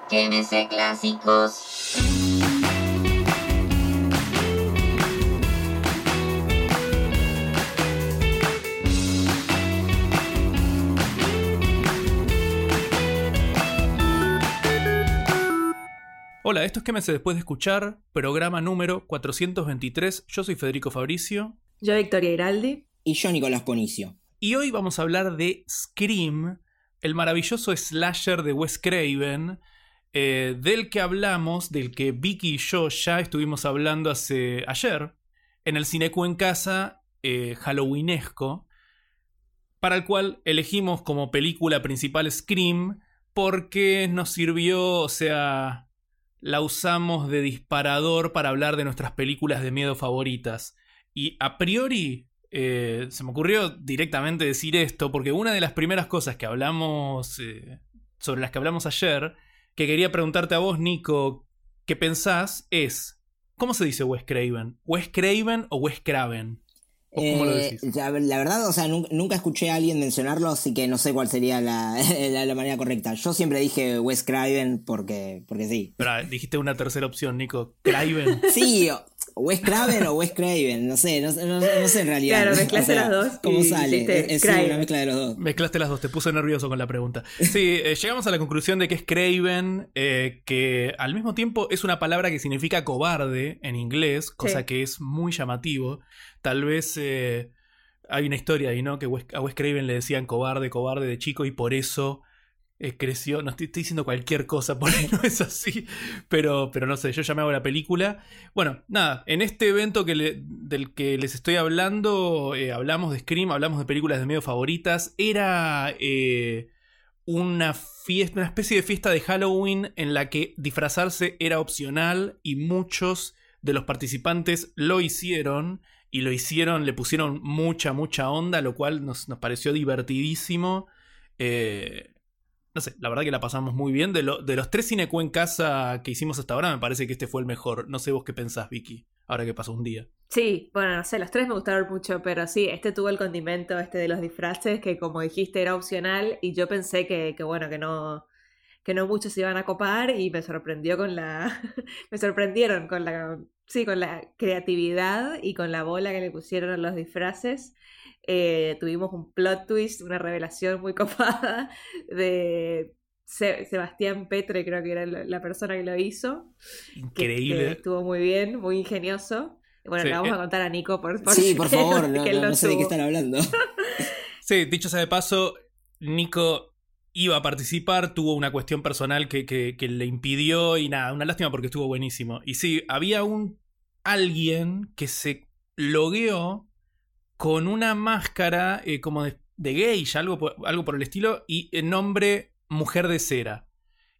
Quédese clásicos. Hola, esto es Quémese después de escuchar, programa número 423. Yo soy Federico Fabricio. Yo, Victoria Iraldi. Y yo, Nicolás Ponicio. Y hoy vamos a hablar de Scream, el maravilloso slasher de Wes Craven, del que hablamos, del que Vicky y yo ya estuvimos hablando ayer, en el Cinecu en Casa Halloweenesco, para el cual elegimos como película principal Scream, porque nos sirvió, o sea, la usamos de disparador para hablar de nuestras películas de miedo favoritas. Y a priori se me ocurrió directamente decir esto, porque una de las primeras cosas que hablamos, sobre las que hablamos ayer, que quería preguntarte a vos, Nico, ¿qué pensás? Es, ¿cómo se dice Wes Craven? ¿Wes Craven o Wes Craven? ¿Cómo lo decís? La verdad, o sea, nunca escuché a alguien mencionarlo, así que no sé cuál sería la manera correcta. Yo siempre dije Wes Craven porque sí. Pero dijiste una tercera opción, Nico. ¿Craven? Sí, Wes Craven o Wes Craven, no sé en realidad. Claro, mezclaste las dos. ¿Cómo sale? Es una mezcla de los dos. Mezclaste las dos, te puse nervioso con la pregunta. Sí, llegamos a la conclusión de que es Craven, que al mismo tiempo es una palabra que significa cobarde en inglés, cosa que es muy llamativo. Tal vez hay una historia ahí, ¿no? Que a Wes Craven le decían cobarde de chico y por eso creció. No estoy diciendo cualquier cosa, por ahí no es así, pero no sé, yo ya me hago la película. Bueno, nada, en este evento del que les estoy hablando, hablamos de Scream, hablamos de películas de miedo favoritas. Era una especie de fiesta de Halloween en la que disfrazarse era opcional y muchos de los participantes lo hicieron. Y le pusieron mucha onda, lo cual nos pareció divertidísimo. No sé, la verdad que la pasamos muy bien. De los 3 Cinecu en Casa que hicimos hasta ahora, me parece que este fue el mejor. No sé vos qué pensás, Vicky, ahora que pasó un día. Sí, bueno, no sé, los 3 me gustaron mucho, pero sí, este tuvo el condimento de los disfraces, que como dijiste era opcional, y yo pensé que no muchos se iban a copar, y me sorprendió me sorprendieron con la creatividad y con la bola que le pusieron a los disfraces. Tuvimos un plot twist, una revelación muy copada de Sebastián Petre, creo que era la persona que lo hizo. Increíble. Que estuvo muy bien, muy ingenioso. Bueno, sí, le vamos a contar a Nico por sí, por favor, no sé de qué están hablando. Sí, dicho sea de paso, Nico iba a participar, tuvo una cuestión personal que le impidió y nada, una lástima porque estuvo buenísimo. Y sí, había alguien que se logueó con una máscara como de geisha, algo por el estilo, y el nombre Mujer de Cera.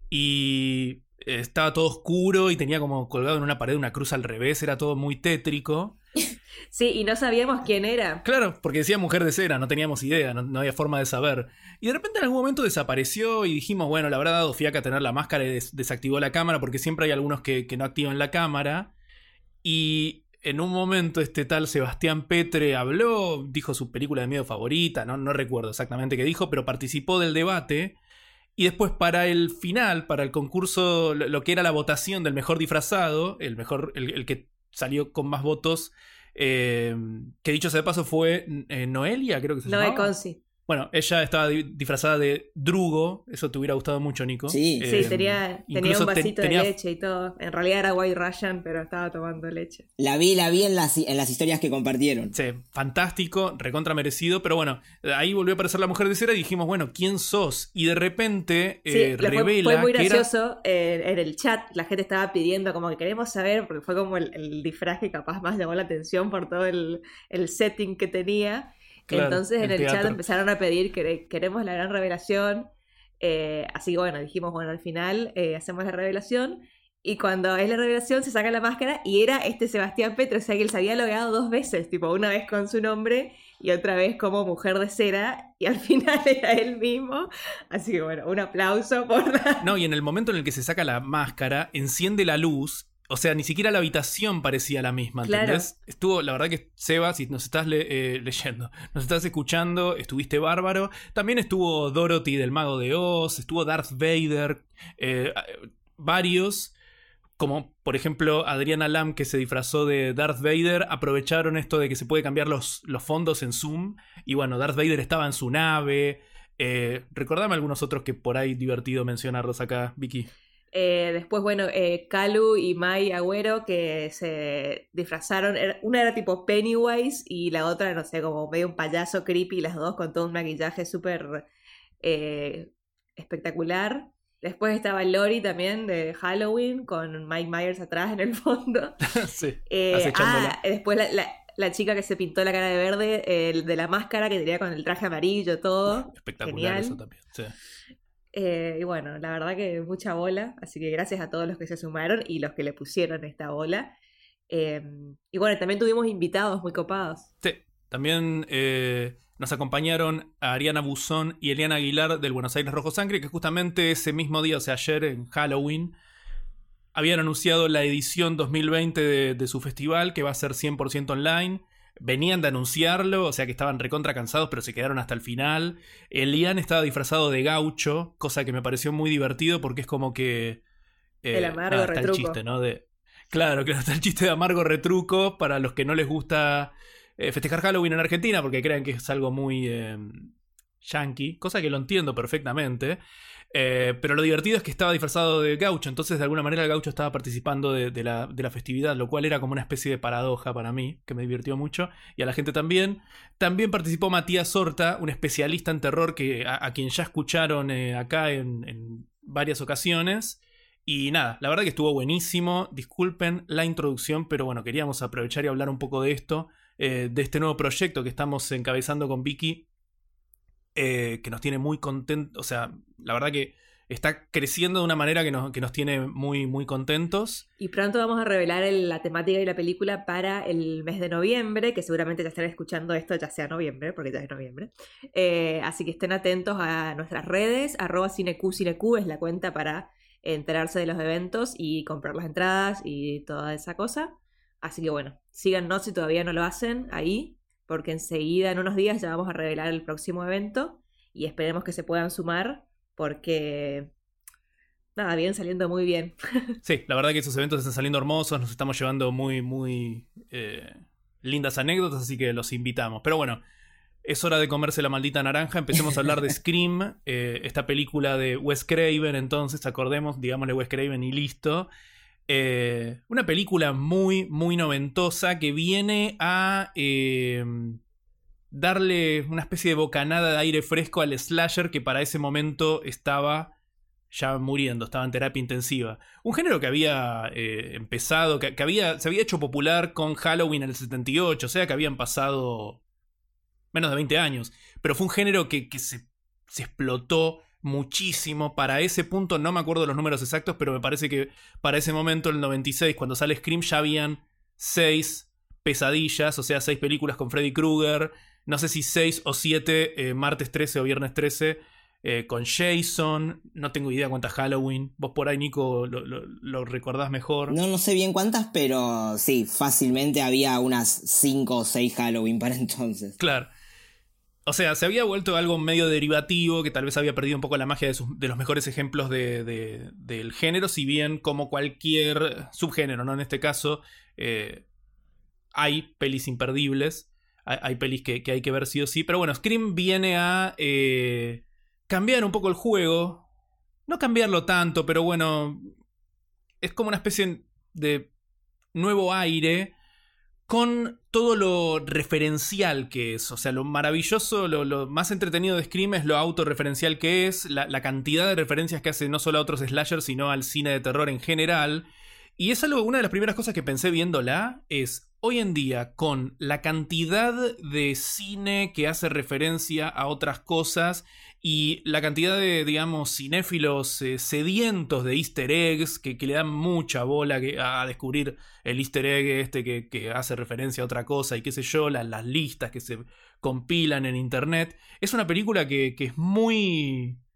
Y estaba todo oscuro y tenía como colgado en una pared una cruz al revés, era todo muy tétrico. Sí, y no sabíamos quién era. Claro, porque decía Mujer de Cera, no teníamos idea, no había forma de saber. Y de repente en algún momento desapareció y dijimos, bueno, le habrá dado fiaca tener la máscara y desactivó la cámara, porque siempre hay algunos que no activan la cámara. Y en un momento este tal Sebastián Petre habló, dijo su película de miedo favorita, no recuerdo exactamente qué dijo, pero participó del debate. Y después para el final, para el concurso, lo que era la votación del mejor disfrazado, el que salió con más votos, que dicho sea de paso fue Noelia, creo que se llamaba. Noé Consi. Bueno, ella estaba disfrazada de Drugo. Eso te hubiera gustado mucho, Nico. Sí, tenía un vasito de leche y todo. En realidad era White Russian, pero estaba tomando leche. La vi en las historias que compartieron. Sí, fantástico, recontra merecido. Pero bueno, ahí volvió a aparecer la Mujer de Cera y dijimos, bueno, ¿quién sos? Y de repente revela fue muy gracioso. En el chat la gente estaba pidiendo como que queremos saber, porque fue como el disfraz que capaz más llamó la atención por todo el setting que tenía. Claro, entonces en el chat empezaron a pedir que queremos la gran revelación. Así que bueno, dijimos, bueno, al final hacemos la revelación. Y cuando es la revelación se saca la máscara y era Sebastián Petre. O sea que él se había logueado 2 veces, tipo una vez con su nombre y otra vez como Mujer de Cera. Y al final era él mismo. Así que bueno, un aplauso por la... No, y en el momento en el que se saca la máscara, enciende la luz. o sea, ni siquiera la habitación parecía la misma, ¿entendés? Claro. Estuvo, la verdad que Seba, si nos estás leyendo, nos estás escuchando, estuviste bárbaro. También estuvo Dorothy del Mago de Oz, estuvo Darth Vader, varios, como por ejemplo Adriana Lam, que se disfrazó de Darth Vader. Aprovecharon esto de que se puede cambiar los fondos en Zoom, y bueno, Darth Vader estaba en su nave. Recordame algunos otros que por ahí divertido mencionarlos acá, Vicky. Después, bueno, Calu y Mai Agüero, que se disfrazaron. Una era tipo Pennywise y la otra, no sé, como medio un payaso creepy, las dos con todo un maquillaje súper espectacular. Después estaba Lori también de Halloween con Mike Myers atrás en el fondo. Sí, después la chica que se pintó la cara de verde, el de la máscara que tenía con el traje amarillo, todo. Espectacular. Genial. Eso también, sí. Y bueno, la verdad que mucha bola, así que gracias a todos los que se sumaron y los que le pusieron esta bola. Y bueno, también tuvimos invitados muy copados. Sí, también nos acompañaron a Ariana Buzón y Eliana Aguilar del Buenos Aires Rojo Sangre, que justamente ese mismo día, o sea, ayer en Halloween, habían anunciado la edición 2020 de su festival, que va a ser 100% online. Venían de anunciarlo, o sea que estaban recontra cansados, pero se quedaron hasta el final. Elian estaba disfrazado de gaucho, cosa que me pareció muy divertido porque es como que... el amargo retruco. Está el chiste, ¿no? Claro, está el chiste de amargo retruco para los que no les gusta festejar Halloween en Argentina porque creen que es algo muy yankee, cosa que lo entiendo perfectamente. Pero lo divertido es que estaba disfrazado de gaucho, entonces de alguna manera el gaucho estaba participando de la festividad, lo cual era como una especie de paradoja para mí, que me divirtió mucho, y a la gente también. También participó Matías Horta, un especialista en terror que a quien ya escucharon acá en varias ocasiones. Y nada, la verdad que estuvo buenísimo. Disculpen la introducción, pero bueno, queríamos aprovechar y hablar un poco de esto, de este nuevo proyecto que estamos encabezando con Vicky, que nos tiene muy contentos. O sea, la verdad que está creciendo de una manera que nos tiene muy, muy contentos. Y pronto vamos a revelar la temática y la película para el mes de noviembre, que seguramente ya estarán escuchando esto ya sea noviembre, porque ya es noviembre. Así que estén atentos a nuestras redes, @cineq es la cuenta para enterarse de los eventos y comprar las entradas y toda esa cosa. Así que bueno, síganos si todavía no lo hacen ahí, porque enseguida, en unos días, ya vamos a revelar el próximo evento y esperemos que se puedan sumar porque, nada, vienen saliendo muy bien. Sí, la verdad que esos eventos están saliendo hermosos, nos estamos llevando muy, muy lindas anécdotas, así que los invitamos. Pero bueno, es hora de comerse la maldita naranja, empecemos a hablar de Scream, esta película de Wes Craven, entonces, acordemos, digámosle Wes Craven y listo. Una película muy, muy noventosa que viene a darle una especie de bocanada de aire fresco al slasher que para ese momento estaba ya muriendo, estaba en terapia intensiva. Un género que había empezado, que se había hecho popular con Halloween en el 78, o sea que habían pasado menos de 20 años, pero fue un género que se explotó muchísimo. Para ese punto, no me acuerdo los números exactos, pero me parece que para ese momento, en el 96, cuando sale Scream, ya habían 6 pesadillas, o sea, 6 películas con Freddy Krueger, no sé si 6 o 7 martes 13 o viernes 13 con Jason, no tengo idea cuántas Halloween. Vos por ahí, Nico, lo recordás mejor. No sé bien cuántas, pero sí, fácilmente había unas 5 o 6 Halloween para entonces. Claro. O sea, se había vuelto algo medio derivativo, que tal vez había perdido un poco la magia de los mejores ejemplos del género, si bien como cualquier subgénero, ¿no? En este caso, hay pelis imperdibles, hay pelis que hay que ver sí o sí, pero bueno, Scream viene a cambiar un poco el juego, no cambiarlo tanto, pero bueno, es como una especie de nuevo aire, con todo lo referencial que es. O sea, lo maravilloso, lo más entretenido de Scream es lo autorreferencial que es, la cantidad de referencias que hace no solo a otros slashers, sino al cine de terror en general. Y es algo, una de las primeras cosas que pensé viéndola es, hoy en día, con la cantidad de cine que hace referencia a otras cosas y la cantidad de, digamos, cinéfilos sedientos de easter eggs que le dan mucha bola a descubrir el easter egg que hace referencia a otra cosa y qué sé yo, las listas que se compilan en internet. Es una película que es muy...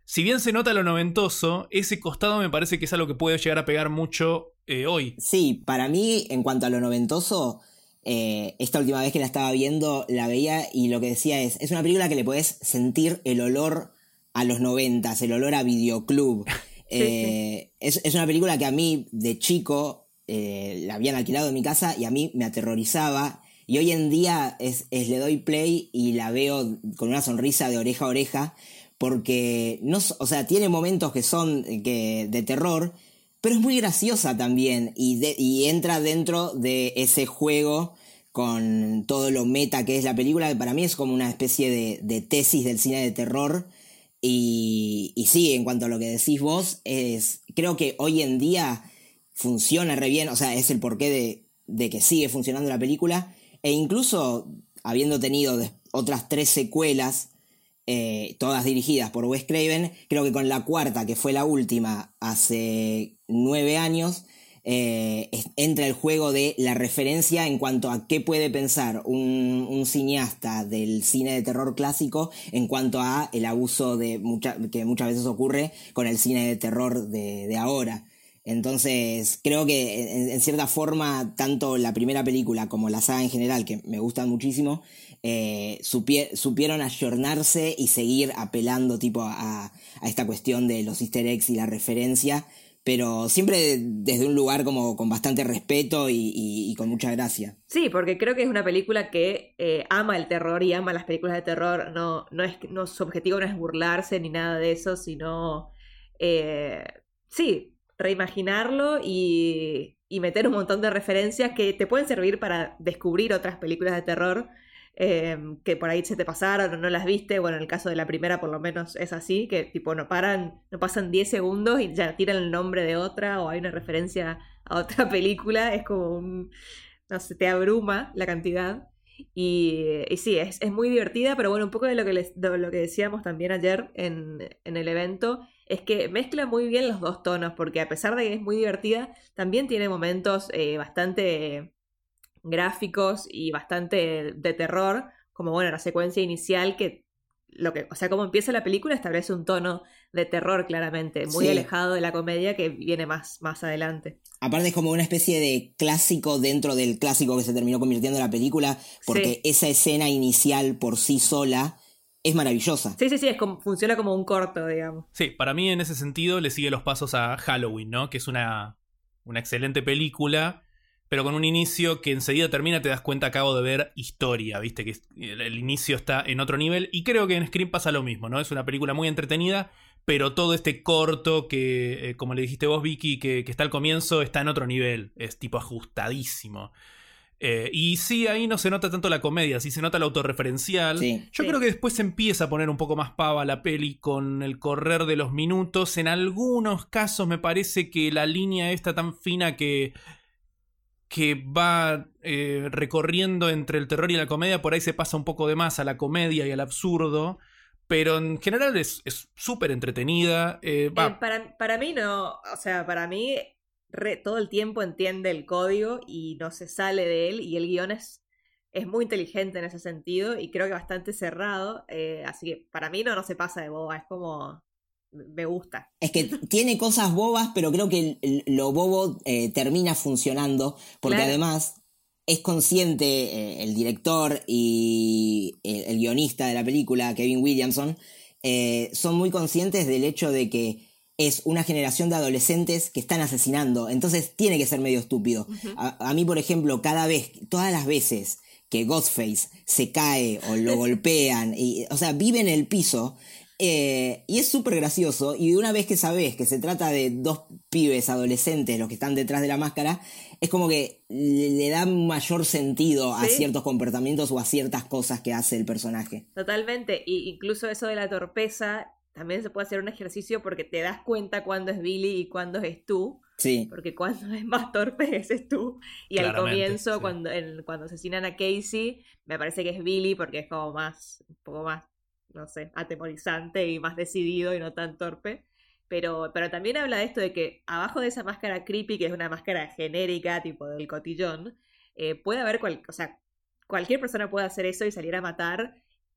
si bien se nota lo noventoso, ese costado me parece que es algo que puede llegar a pegar mucho hoy. Sí, para mí, en cuanto a lo noventoso, esta última vez que la estaba viendo, la veía y lo que decía es una película que le podés sentir el olor a los 90, el olor a videoclub. Sí. Es una película que a mí, de chico, la habían alquilado en mi casa y a mí me aterrorizaba. Y hoy en día le doy play y la veo con una sonrisa de oreja a oreja, porque o sea, tiene momentos que son de terror, pero es muy graciosa también y entra dentro de ese juego con todo lo meta que es la película, que para mí es como una especie de tesis del cine de terror. Y sí, en cuanto a lo que decís vos, creo que hoy en día funciona re bien, o sea, es el porqué de que sigue funcionando la película, e incluso habiendo tenido otras 3 secuelas, todas dirigidas por Wes Craven, creo que con la cuarta, que fue la última, hace 9 años, entra el juego de la referencia en cuanto a qué puede pensar un cineasta del cine de terror clásico en cuanto a el abuso que muchas veces ocurre con el cine de terror de ahora. Entonces creo que en cierta forma tanto la primera película como la saga en general, que me gustan muchísimo, supieron ayornarse y seguir apelando tipo a esta cuestión de los easter eggs y la referencia, pero siempre desde un lugar como con bastante respeto y con mucha gracia. Sí, porque creo que es una película que ama el terror y ama las películas de terror. No, su objetivo no es burlarse ni nada de eso, sino sí, reimaginarlo y meter un montón de referencias que te pueden servir para descubrir otras películas de terror que por ahí se te pasaron o no las viste. Bueno, en el caso de la primera por lo menos es así, que tipo no pasan 10 segundos y ya tiran el nombre de otra o hay una referencia a otra película. Es como no sé, te abruma la cantidad. Y sí, es muy divertida, pero bueno, un poco de lo que decíamos también ayer en el evento es que mezcla muy bien los dos tonos, porque a pesar de que es muy divertida, también tiene momentos bastante gráficos y bastante de terror, como bueno, la secuencia inicial o sea, como empieza la película establece un tono de terror claramente, muy alejado de la comedia que viene más adelante. Aparte es como una especie de clásico dentro del clásico que se terminó convirtiendo en la película, porque esa escena inicial por sí sola es maravillosa. Sí, funciona como un corto, digamos. Sí, para mí en ese sentido le sigue los pasos a Halloween, ¿no? Que es una excelente película, pero con un inicio que enseguida termina, te das cuenta, acabo de ver historia, ¿viste? Que el inicio está en otro nivel, y creo que en Scream pasa lo mismo, ¿no? Es una película muy entretenida, pero todo este corto que, como le dijiste vos, Vicky, que está al comienzo, está en otro nivel, es tipo ajustadísimo. Y sí, ahí no se nota tanto la comedia, sí se nota lo autorreferencial. Sí. Yo creo que después se empieza a poner un poco más pava la peli con el correr de los minutos. En algunos casos me parece que la línea está tan fina que va recorriendo entre el terror y la comedia, por ahí se pasa un poco de más a la comedia y al absurdo. Pero en general es súper entretenida. Para mí no, o sea, para mí todo el tiempo entiende el código y no se sale de él, y el guión es muy inteligente en ese sentido y creo que bastante cerrado, así que para mí no se pasa de boba, es como me gusta. Es que tiene cosas bobas, pero creo que lo bobo termina funcionando, porque claro, además es consciente el director y el guionista de la película, Kevin Williamson, son muy conscientes del hecho de que es una generación de adolescentes que están asesinando, entonces tiene que ser medio estúpido. Uh-huh. A mí, por ejemplo, todas las veces que Ghostface se cae o lo golpean, o sea, vive en el piso, y es súper gracioso, y una vez que sabés que se trata de 2 pibes adolescentes los que están detrás de la máscara, es como que le da mayor sentido a ciertos comportamientos o a ciertas cosas que hace el personaje. Totalmente, y incluso eso de la torpeza también se puede hacer un ejercicio porque te das cuenta cuándo es Billy y cuándo es tú. Sí. Porque cuando es más torpe ese es tú. Y claramente, al comienzo, sí, cuando asesinan a Casey, me parece que es Billy porque es como un poco más, no sé, atemorizante y más decidido y no tan torpe. Pero también habla de esto de que abajo de esa máscara creepy, que es una máscara genérica, tipo del cotillón, puede haber cualquier persona puede hacer eso y salir a matar.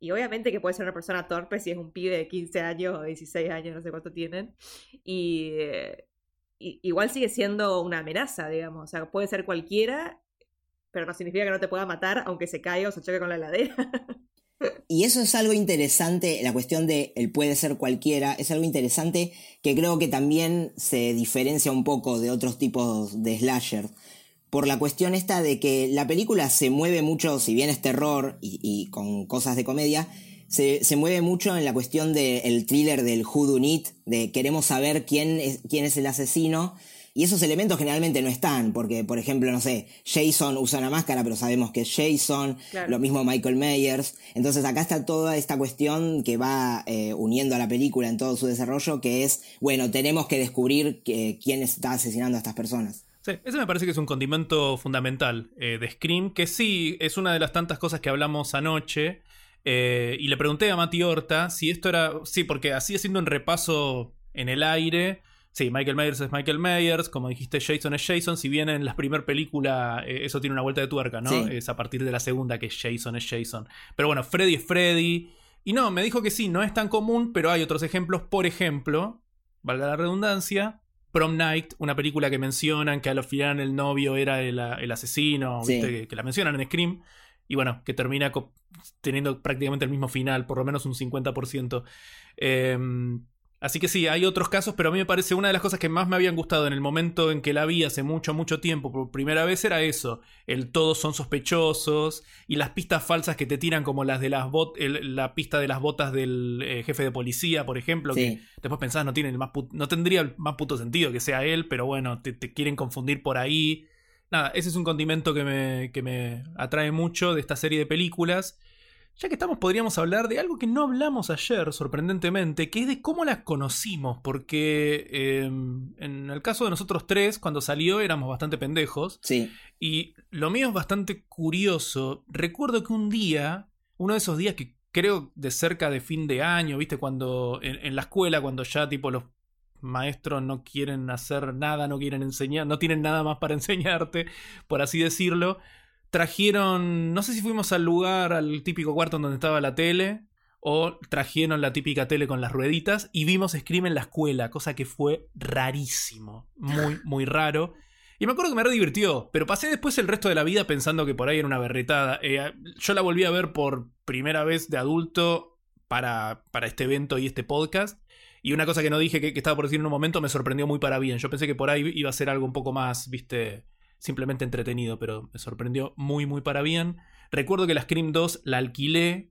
Y obviamente que puede ser una persona torpe si es un pibe de 15 años o 16 años, no sé cuánto tienen. Y igual sigue siendo una amenaza, digamos. O sea, puede ser cualquiera, pero no significa que no te pueda matar aunque se caiga o se choque con la heladera. Y eso es algo interesante, la cuestión de el puede ser cualquiera, es algo interesante que creo que también se diferencia un poco de otros tipos de slasher. Por la cuestión esta de que la película se mueve mucho, si bien es terror y con cosas de comedia, se mueve mucho en la cuestión del thriller del who done it, de queremos saber quién es el asesino. Y esos elementos generalmente no están, porque, por ejemplo, no sé, Jason usa una máscara, pero sabemos que es Jason, claro. Lo mismo Michael Myers. Entonces acá está toda esta cuestión que va uniendo a la película en todo su desarrollo, que es, bueno, tenemos que descubrir quién está asesinando a estas personas. Sí, ese me parece que es un condimento fundamental de Scream, que sí, es una de las tantas cosas que hablamos anoche, y le pregunté a Mati Horta si esto era... Sí, porque así haciendo un repaso en el aire... Sí, Michael Myers es Michael Myers, como dijiste, Jason es Jason, si bien en la primera película eso tiene una vuelta de tuerca, ¿no? Sí. Es a partir de la segunda que Jason es Jason. Pero bueno, Freddy es Freddy. Y no, me dijo que sí, no es tan común, pero hay otros ejemplos. Por ejemplo, valga la redundancia, Prom Night, una película que mencionan que al final el novio era el asesino, sí. ¿Viste? Que la mencionan en Scream. Y bueno, que termina teniendo prácticamente el mismo final, por lo menos un 50%. Así que sí, hay otros casos, pero a mí me parece una de las cosas que más me habían gustado en el momento en que la vi hace mucho, mucho tiempo, por primera vez, era eso. El todos son sospechosos y las pistas falsas que te tiran, como las de la pista de las botas del jefe de policía, por ejemplo, sí. Que después pensás no tendría el más puto sentido que sea él, pero bueno, te quieren confundir por ahí. Nada, ese es un condimento que me atrae mucho de esta serie de películas. Ya que estamos, podríamos hablar de algo que no hablamos ayer, sorprendentemente, que es de cómo las conocimos, porque en el caso de nosotros tres, cuando salió éramos bastante pendejos. Sí. Y lo mío es bastante curioso. Recuerdo que un día, uno de esos días que creo de cerca de fin de año, ¿viste? Cuando en la escuela, cuando ya tipo los maestros no quieren hacer nada, no quieren enseñar, no tienen nada más para enseñarte, por así decirlo. Trajeron, no sé si fuimos al lugar, al típico cuarto en donde estaba la tele, o trajeron la típica tele con las rueditas y vimos Scream en la escuela, cosa que fue rarísimo, muy, muy raro. Y me acuerdo que me re divirtió, pero pasé después el resto de la vida pensando que por ahí era una berretada. Yo la volví a ver por primera vez de adulto para este evento y este podcast. Y una cosa que no dije que estaba por decir en un momento me sorprendió muy para bien. Yo pensé que por ahí iba a ser algo un poco más, viste... simplemente entretenido, pero me sorprendió muy, muy para bien. Recuerdo que la Scream 2 la alquilé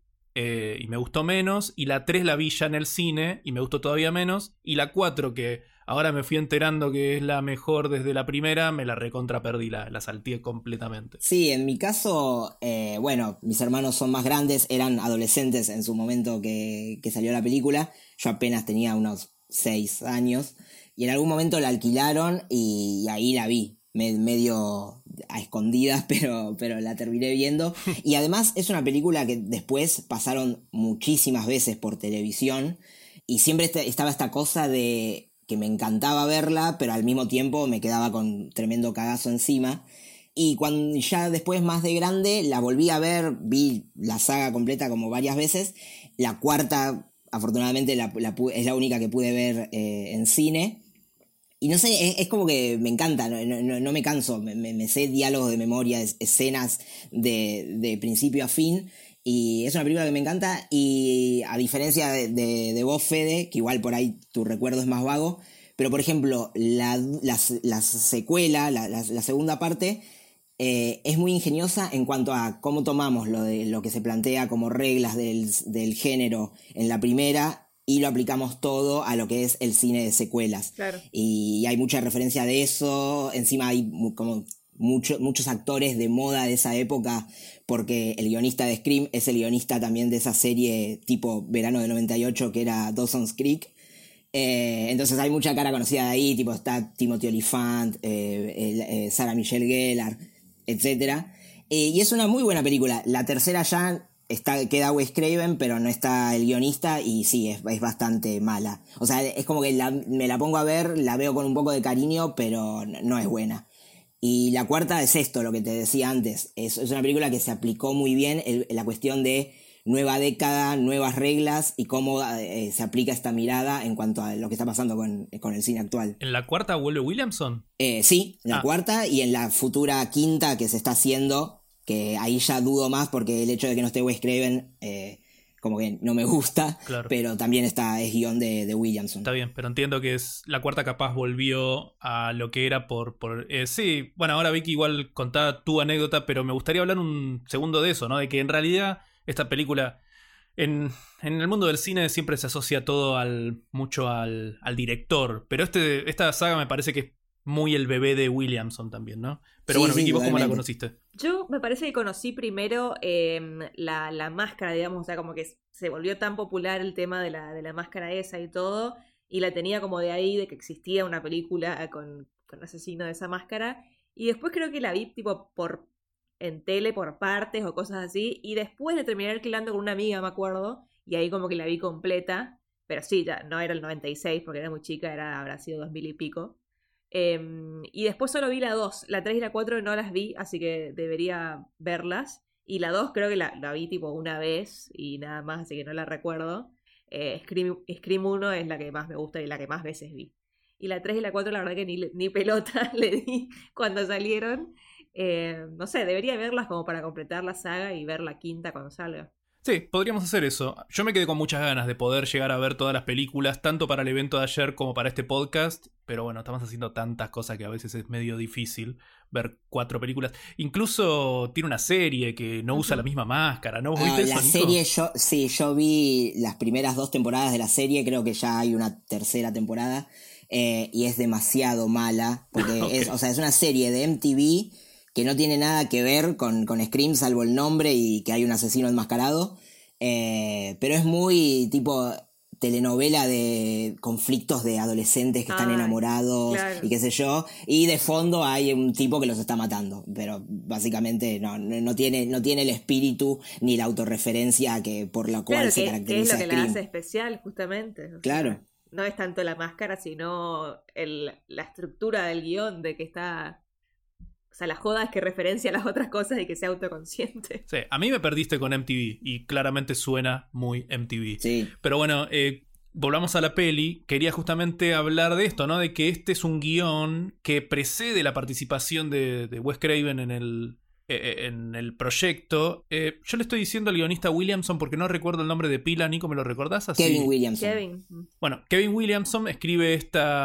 y me gustó menos. Y la 3 la vi ya en el cine y me gustó todavía menos. Y la 4, que ahora me fui enterando que es la mejor desde la primera, me la recontra perdí, la salteé completamente. Sí, en mi caso, bueno, mis hermanos son más grandes, eran adolescentes en su momento que salió la película. Yo apenas tenía unos 6 años. Y en algún momento la alquilaron y ahí la vi. Medio a escondidas, pero la terminé viendo. Y además es una película que después pasaron muchísimas veces por televisión y siempre estaba esta cosa de que me encantaba verla, pero al mismo tiempo me quedaba con tremendo cagazo encima. Y cuando ya después, más de grande, la volví a ver, vi la saga completa como varias veces. La cuarta, afortunadamente, es la única que pude ver en cine. Y no sé, es como que me encanta, no me canso, me sé diálogos de memoria, escenas de principio a fin, y es una película que me encanta, y a diferencia de vos, Fede, que igual por ahí tu recuerdo es más vago, pero por ejemplo, la secuela, la segunda parte, es muy ingeniosa en cuanto a cómo tomamos lo que se plantea como reglas del género en la primera, y lo aplicamos todo a lo que es el cine de secuelas. Claro. Y hay mucha referencia de eso. Encima hay como muchos actores de moda de esa época, porque el guionista de Scream es el guionista también de esa serie tipo verano del 98 que era Dawson's Creek. Entonces hay mucha cara conocida de ahí, tipo está Timothy Olyphant, Sarah Michelle Gellar, etc. Y es una muy buena película. La tercera ya... queda Wes Craven, pero no está el guionista, y sí, es bastante mala. O sea, es como que me la pongo a ver, la veo con un poco de cariño, pero no es buena. Y la cuarta es esto, lo que te decía antes. Es una película que se aplicó muy bien la cuestión de nueva década, nuevas reglas y cómo se aplica esta mirada en cuanto a lo que está pasando con el cine actual. ¿En la cuarta vuelve Williamson? Sí, en la cuarta y en la futura quinta que se está haciendo, que ahí ya dudo más porque el hecho de que no esté Wes Craven como que no me gusta, claro. Pero también es guión de Williamson. Está bien, pero entiendo que la cuarta capaz volvió a lo que era por sí, bueno, ahora Vicky igual contaba tu anécdota, pero me gustaría hablar un segundo de eso, ¿no? De que en realidad esta película, en el mundo del cine siempre se asocia todo mucho al director, pero esta saga me parece que es muy el bebé de Williamson también, ¿no? Pero bueno, Vicky, ¿vos cómo la conociste? Yo me parece que conocí primero la máscara, digamos, o sea, como que se volvió tan popular el tema de la máscara esa y todo, y la tenía como de ahí, de que existía una película con asesino de esa máscara, y después creo que la vi tipo en tele por partes o cosas así, y después de terminar alquilando con una amiga, me acuerdo, y ahí como que la vi completa, pero sí, ya no era el 96 porque era muy chica, habrá sido 2000 y pico. Y después solo vi la 2, la 3 y la 4 no las vi, así que debería verlas. Y la 2 creo que la vi tipo una vez y nada más, así que no la recuerdo. Scream 1 es la que más me gusta y la que más veces vi. Y la 3 y la 4 la verdad que ni pelota le di cuando salieron. No sé, debería verlas como para completar la saga y ver la quinta cuando salga. Sí, podríamos hacer eso. Yo me quedé con muchas ganas de poder llegar a ver todas las películas, tanto para el evento de ayer como para este podcast, pero bueno, estamos haciendo tantas cosas que a veces es medio difícil ver 4 películas. Incluso tiene una serie que no usa la misma máscara, ¿no? ¿Vos viste eso, Nico? La serie, yo vi las primeras 2 temporadas de la serie, creo que ya hay una tercera temporada, y es demasiado mala, porque okay. Es una serie de MTV que no tiene nada que ver con Scream, salvo el nombre y que hay un asesino enmascarado, pero es muy tipo telenovela de conflictos de adolescentes que están enamorados, claro. Y qué sé yo, y de fondo hay un tipo que los está matando, pero básicamente no tiene el espíritu ni la autorreferencia por la cual se caracteriza que es lo que la hace especial, justamente. Claro. Sea, no es tanto la máscara, sino la estructura del guión, de que está... O sea, la joda es que referencia a las otras cosas y que sea autoconsciente. Sí, a mí me perdiste con MTV y claramente suena muy MTV. Sí. Pero bueno, volvamos a la peli. Quería justamente hablar de esto, ¿no? De que este es un guión que precede la participación de Wes Craven en el proyecto. Yo le estoy diciendo al guionista Williamson porque no recuerdo el nombre de pila. Nico, ¿me lo recordás así? Kevin Williamson. Bueno, Kevin Williamson escribe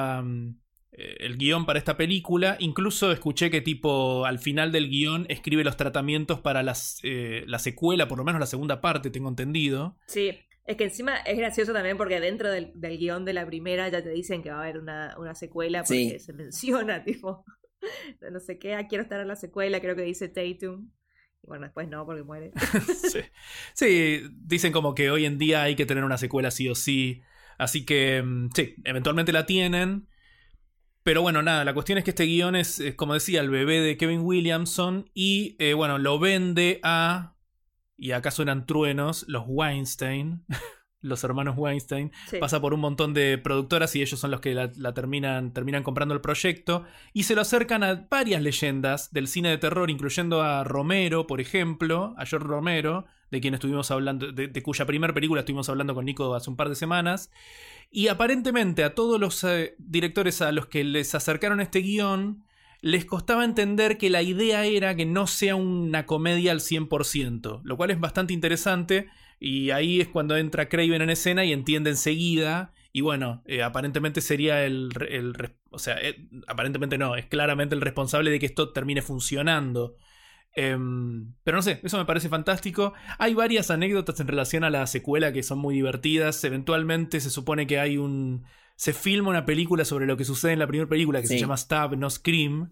el guión para esta película. Incluso escuché que tipo al final del guión escribe los tratamientos para la secuela, por lo menos la segunda parte, tengo entendido. Sí, es que encima es gracioso también porque dentro del guión de la primera ya te dicen que va a haber una secuela porque se menciona tipo no sé qué, quiero estar en la secuela, creo que dice Tatum. Y bueno, después no, porque muere. Sí, dicen como que hoy en día hay que tener una secuela sí o sí. Así que sí, eventualmente la tienen. Pero bueno, nada, la cuestión es que este guión es como decía, el bebé de Kevin Williamson. Y bueno, lo vende y acá suenan truenos, los Weinstein. Los hermanos Weinstein. Sí. Pasa por un montón de productoras y ellos son los que la terminan comprando el proyecto. Y se lo acercan a varias leyendas del cine de terror, incluyendo a Romero, por ejemplo, a George Romero, de quien estuvimos hablando, de cuya primera película estuvimos hablando con Nico hace un par de semanas. Y aparentemente a todos los directores a los que les acercaron este guión les costaba entender que la idea era que no sea una comedia al 100%, lo cual es bastante interesante. Y ahí es cuando entra Craven en escena y entiende enseguida. Y bueno, aparentemente sería aparentemente no, es claramente el responsable de que esto termine funcionando. Pero no sé, eso me parece fantástico. Hay varias anécdotas en relación a la secuela que son muy divertidas. Eventualmente se supone que se filma una película sobre lo que sucede en la primera película que se llama Stab, No Scream.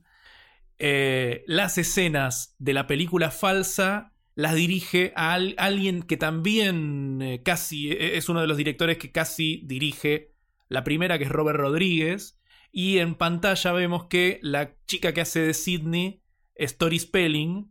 Las escenas de la película falsa las dirige a alguien que también casi es uno de los directores que casi dirige la primera, que es Robert Rodríguez. Y en pantalla vemos que la chica que hace de Sidney es Tori Spelling,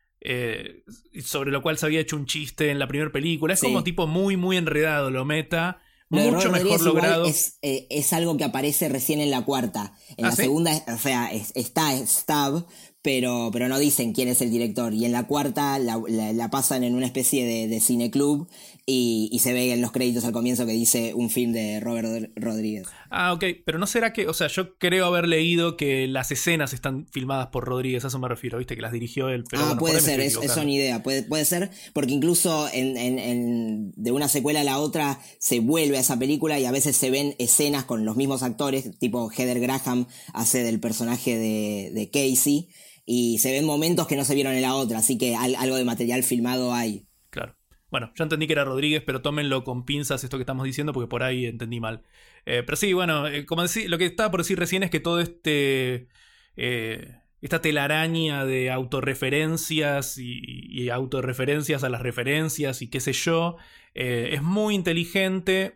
sobre lo cual se había hecho un chiste en la primera película. Es como tipo muy muy enredado, lo meta. Mucho mejor logrado. Es algo que aparece recién en la cuarta. En la segunda, o sea, está Stab, pero no dicen quién es el director. Y en la cuarta la pasan en una especie de cineclub y se ve en los créditos al comienzo que dice un film de Robert Rodríguez. Ah, ok, pero no será que, o sea, yo creo haber leído que las escenas están filmadas por Rodríguez, a eso me refiero, viste, que las dirigió él. Pero bueno, puede ser, eso ni idea, puede ser, porque incluso de una secuela a la otra se vuelve a esa película y a veces se ven escenas con los mismos actores, tipo Heather Graham hace del personaje de Casey, y se ven momentos que no se vieron en la otra, así que algo de material filmado hay. Claro. Bueno, yo entendí que era Rodríguez, pero tómenlo con pinzas esto que estamos diciendo porque por ahí entendí mal. Pero sí, bueno, como decía, lo que estaba por decir recién es que todo esta telaraña de autorreferencias y autorreferencias a las referencias y qué sé yo, es muy inteligente,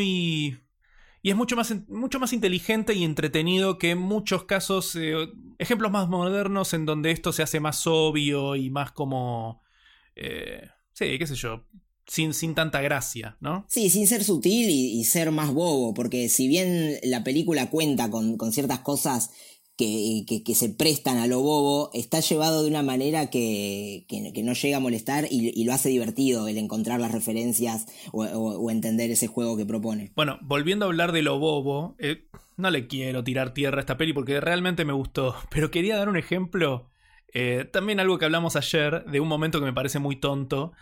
y es mucho más inteligente y entretenido que en muchos casos, ejemplos más modernos en donde esto se hace más obvio y más como... sí, qué sé yo, sin tanta gracia, ¿no? Sí, sin ser sutil y ser más bobo, porque si bien la película cuenta con ciertas cosas que se prestan a lo bobo, está llevado de una manera que no llega a molestar y lo hace divertido el encontrar las referencias o entender ese juego que propone. Bueno, volviendo a hablar de lo bobo, no le quiero tirar tierra a esta peli porque realmente me gustó, pero quería dar un ejemplo, también algo que hablamos ayer, de un momento que me parece muy tonto,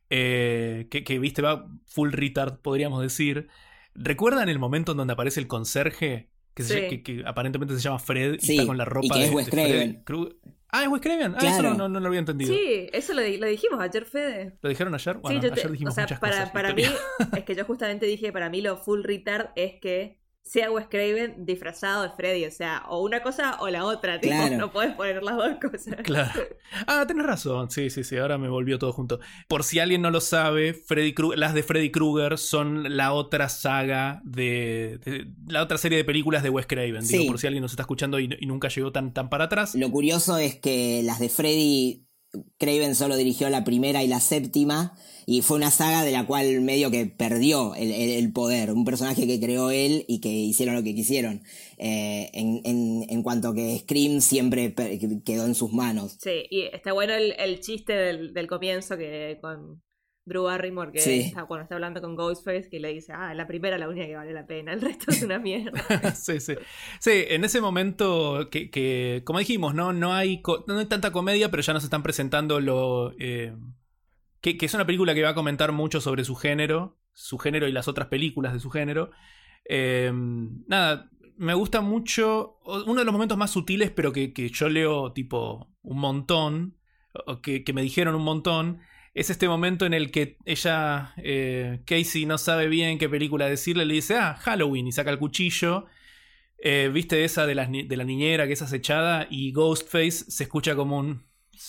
que viste, va full retard, podríamos decir. ¿Recuerdan el momento en donde aparece el conserje? Que aparentemente se llama Fred y está con la ropa y que es Wes Craven. ¿Es Wes Craven? Claro. Eso no lo había entendido. Sí, eso lo dijimos ayer, Fede. ¿Lo dijeron ayer? Bueno, sí, ayer dijimos muchas cosas. Para mí, es que yo justamente dije, para mí lo full retard es que sea Wes Craven disfrazado de Freddy, o sea, o una cosa o la otra, tipo, claro. No puedes poner las dos cosas. Claro. Tenés razón, sí, ahora me volvió todo junto. Por si alguien no lo sabe, las de Freddy Krueger son la otra saga de la otra serie de películas de Wes Craven, sí. Digo, por si alguien nos está escuchando y nunca llegó tan para atrás. Lo curioso es que las de Freddy, Craven solo dirigió la primera y la séptima, y fue una saga de la cual medio que perdió el poder, un personaje que creó él y que hicieron lo que quisieron. En cuanto que Scream siempre quedó en sus manos. Sí, y está bueno el chiste del comienzo que con Drew Barrymore, que sí. Cuando está hablando con Ghostface, que le dice, la primera es la única que vale la pena, el resto es una mierda. Sí, en ese momento que como dijimos, no hay tanta comedia, pero ya nos están presentando que es una película que va a comentar mucho sobre su género y las otras películas de su género. Nada, me gusta mucho, uno de los momentos más sutiles, pero que yo leo tipo un montón, o que me dijeron un montón, es este momento en el que ella, Casey, no sabe bien qué película decirle, le dice, Halloween, y saca el cuchillo. ¿Viste esa de la niñera que es acechada? Y Ghostface se escucha como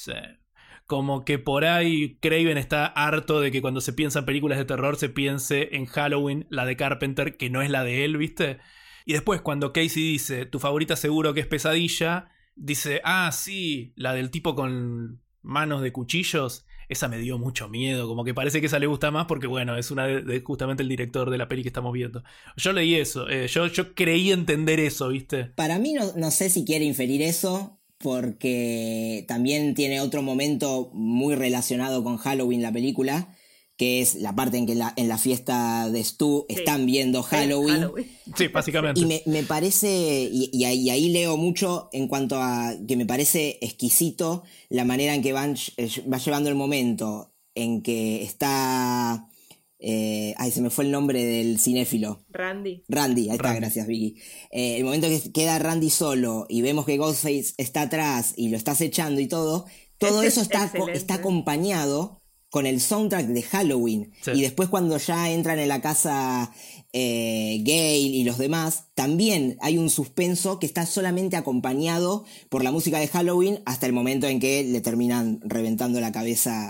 como que por ahí Craven está harto de que cuando se piensa en películas de terror se piense en Halloween, la de Carpenter, que no es la de él, ¿viste? Y después cuando Casey dice, tu favorita seguro que es Pesadilla, dice, sí, la del tipo con manos de cuchillos, esa me dio mucho miedo, como que parece que esa le gusta más porque, bueno, es una de justamente el director de la peli que estamos viendo. Yo leí eso, yo creí entender eso, ¿viste? Para mí no sé si quiere inferir eso, porque también tiene otro momento muy relacionado con Halloween la película, que es la parte en que en la fiesta de Stu están viendo Halloween. Sí, básicamente. Y me parece, y ahí leo mucho en cuanto a que me parece exquisito la manera en que va llevando el momento en que está... se me fue el nombre del cinéfilo. Randy, ahí está, gracias Vicky. El momento que queda Randy solo y vemos que Ghostface está atrás y lo está acechando y todo eso está acompañado con el soundtrack de Halloween. Sí. Y después cuando ya entran en la casa Gale y los demás, también hay un suspenso que está solamente acompañado por la música de Halloween hasta el momento en que le terminan reventando la cabeza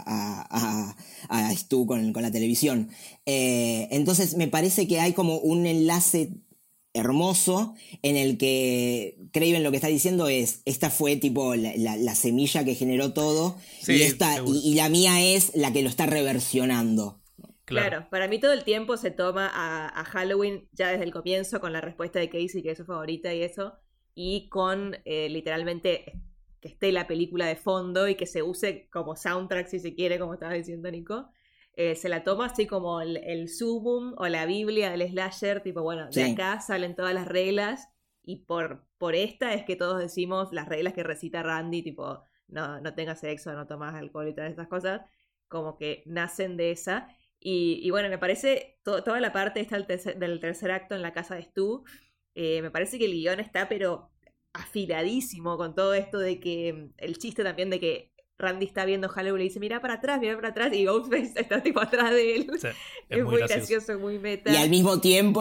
a Stu con la televisión. Entonces me parece que hay como un enlace hermoso en el que Craven lo que está diciendo es, esta fue tipo la semilla que generó todo, sí, y la mía es la que lo está reversionando. Claro, para mí todo el tiempo se toma a Halloween ya desde el comienzo con la respuesta de Casey, que es su favorita y eso, y con literalmente que esté la película de fondo y que se use como soundtrack, si se quiere, como estabas diciendo, Nico. Se la toma así como el sumum o la Biblia del slasher, tipo, bueno, de acá salen todas las reglas y por esta es que todos decimos las reglas que recita Randy, tipo, no tengas sexo, no tomas alcohol y todas esas cosas, como que nacen de esa. Y bueno, me parece toda la parte esta del tercer acto en la casa de Stu, me parece que el guión está pero afiladísimo con todo esto de que el chiste también de que Randy está viendo Halloween y le dice mira para atrás, y Ghostface está tipo atrás de él. Sí, es muy gracioso, muy meta. Y al mismo tiempo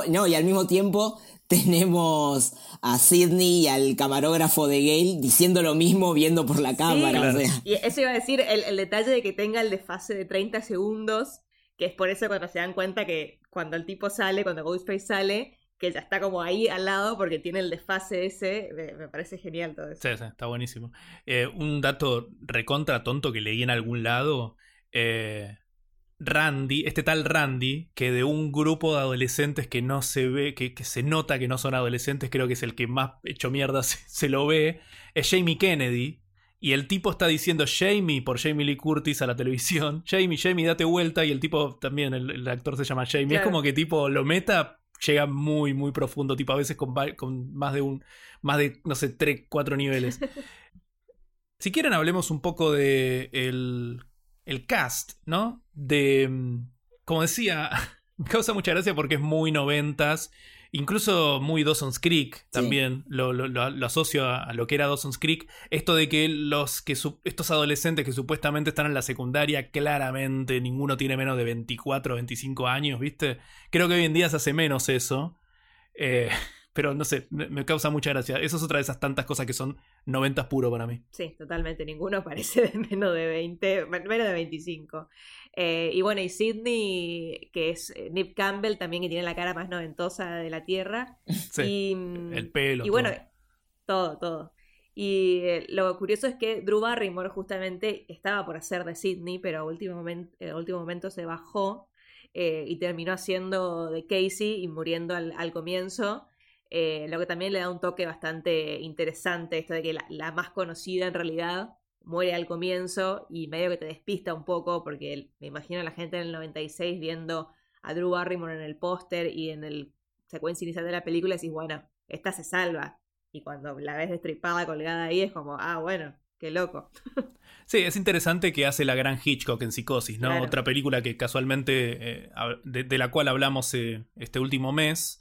tenemos a Sidney y al camarógrafo de Gale diciendo lo mismo viendo por la cámara. Claro. O sea. Y eso iba a decir, el detalle de que tenga el desfase de 30 segundos, que es por eso cuando se dan cuenta que cuando el tipo sale, cuando Ghostface sale, que ya está como ahí al lado porque tiene el desfase ese, me parece genial todo eso. Sí, está buenísimo. Un dato recontra tonto que leí en algún lado, Randy, este tal Randy, que de un grupo de adolescentes que no se ve, que se nota que no son adolescentes, creo que es el que más hecho mierda se lo ve, es Jamie Kennedy. Y el tipo está diciendo Jamie por Jamie Lee Curtis a la televisión. Jamie, date vuelta. Y el tipo también, el actor se llama Jamie. Claro. Es como que tipo lo meta, llega muy, muy profundo. Tipo a veces con más de, no sé, 3, 4 niveles. Si quieren hablemos un poco de el cast, ¿no? Como decía, me causa mucha gracia porque es muy 90s. Incluso muy Dawson's Creek también, sí. Lo asocio a lo que era Dawson's Creek. Esto de que estos adolescentes que supuestamente están en la secundaria, claramente ninguno tiene menos de 24 o 25 años, ¿viste? Creo que hoy en día se hace menos eso. Pero no sé, me causa mucha gracia. Eso es otra de esas tantas cosas que son 90s puro para mí. Sí, totalmente. Ninguno parece de menos de 20, menos de 25. Y bueno, y Sidney, que es Neve Campbell, también que tiene la cara más noventosa de la Tierra. Sí, y, el pelo. Y bueno, todo. Y lo curioso es que Drew Barrymore justamente estaba por hacer de Sidney, pero a último momento se bajó y terminó haciendo de Casey y muriendo al comienzo. Lo que también le da un toque bastante interesante, esto de que la más conocida en realidad muere al comienzo y medio que te despista un poco porque me imagino a la gente en el 96 viendo a Drew Barrymore en el póster y en el secuencia inicial de la película y decís, bueno, esta se salva, y cuando la ves destripada colgada ahí es como, bueno, qué loco. Sí, es interesante que hace la gran Hitchcock en Psicosis, ¿no? Claro. Otra película que casualmente de la cual hablamos este último mes.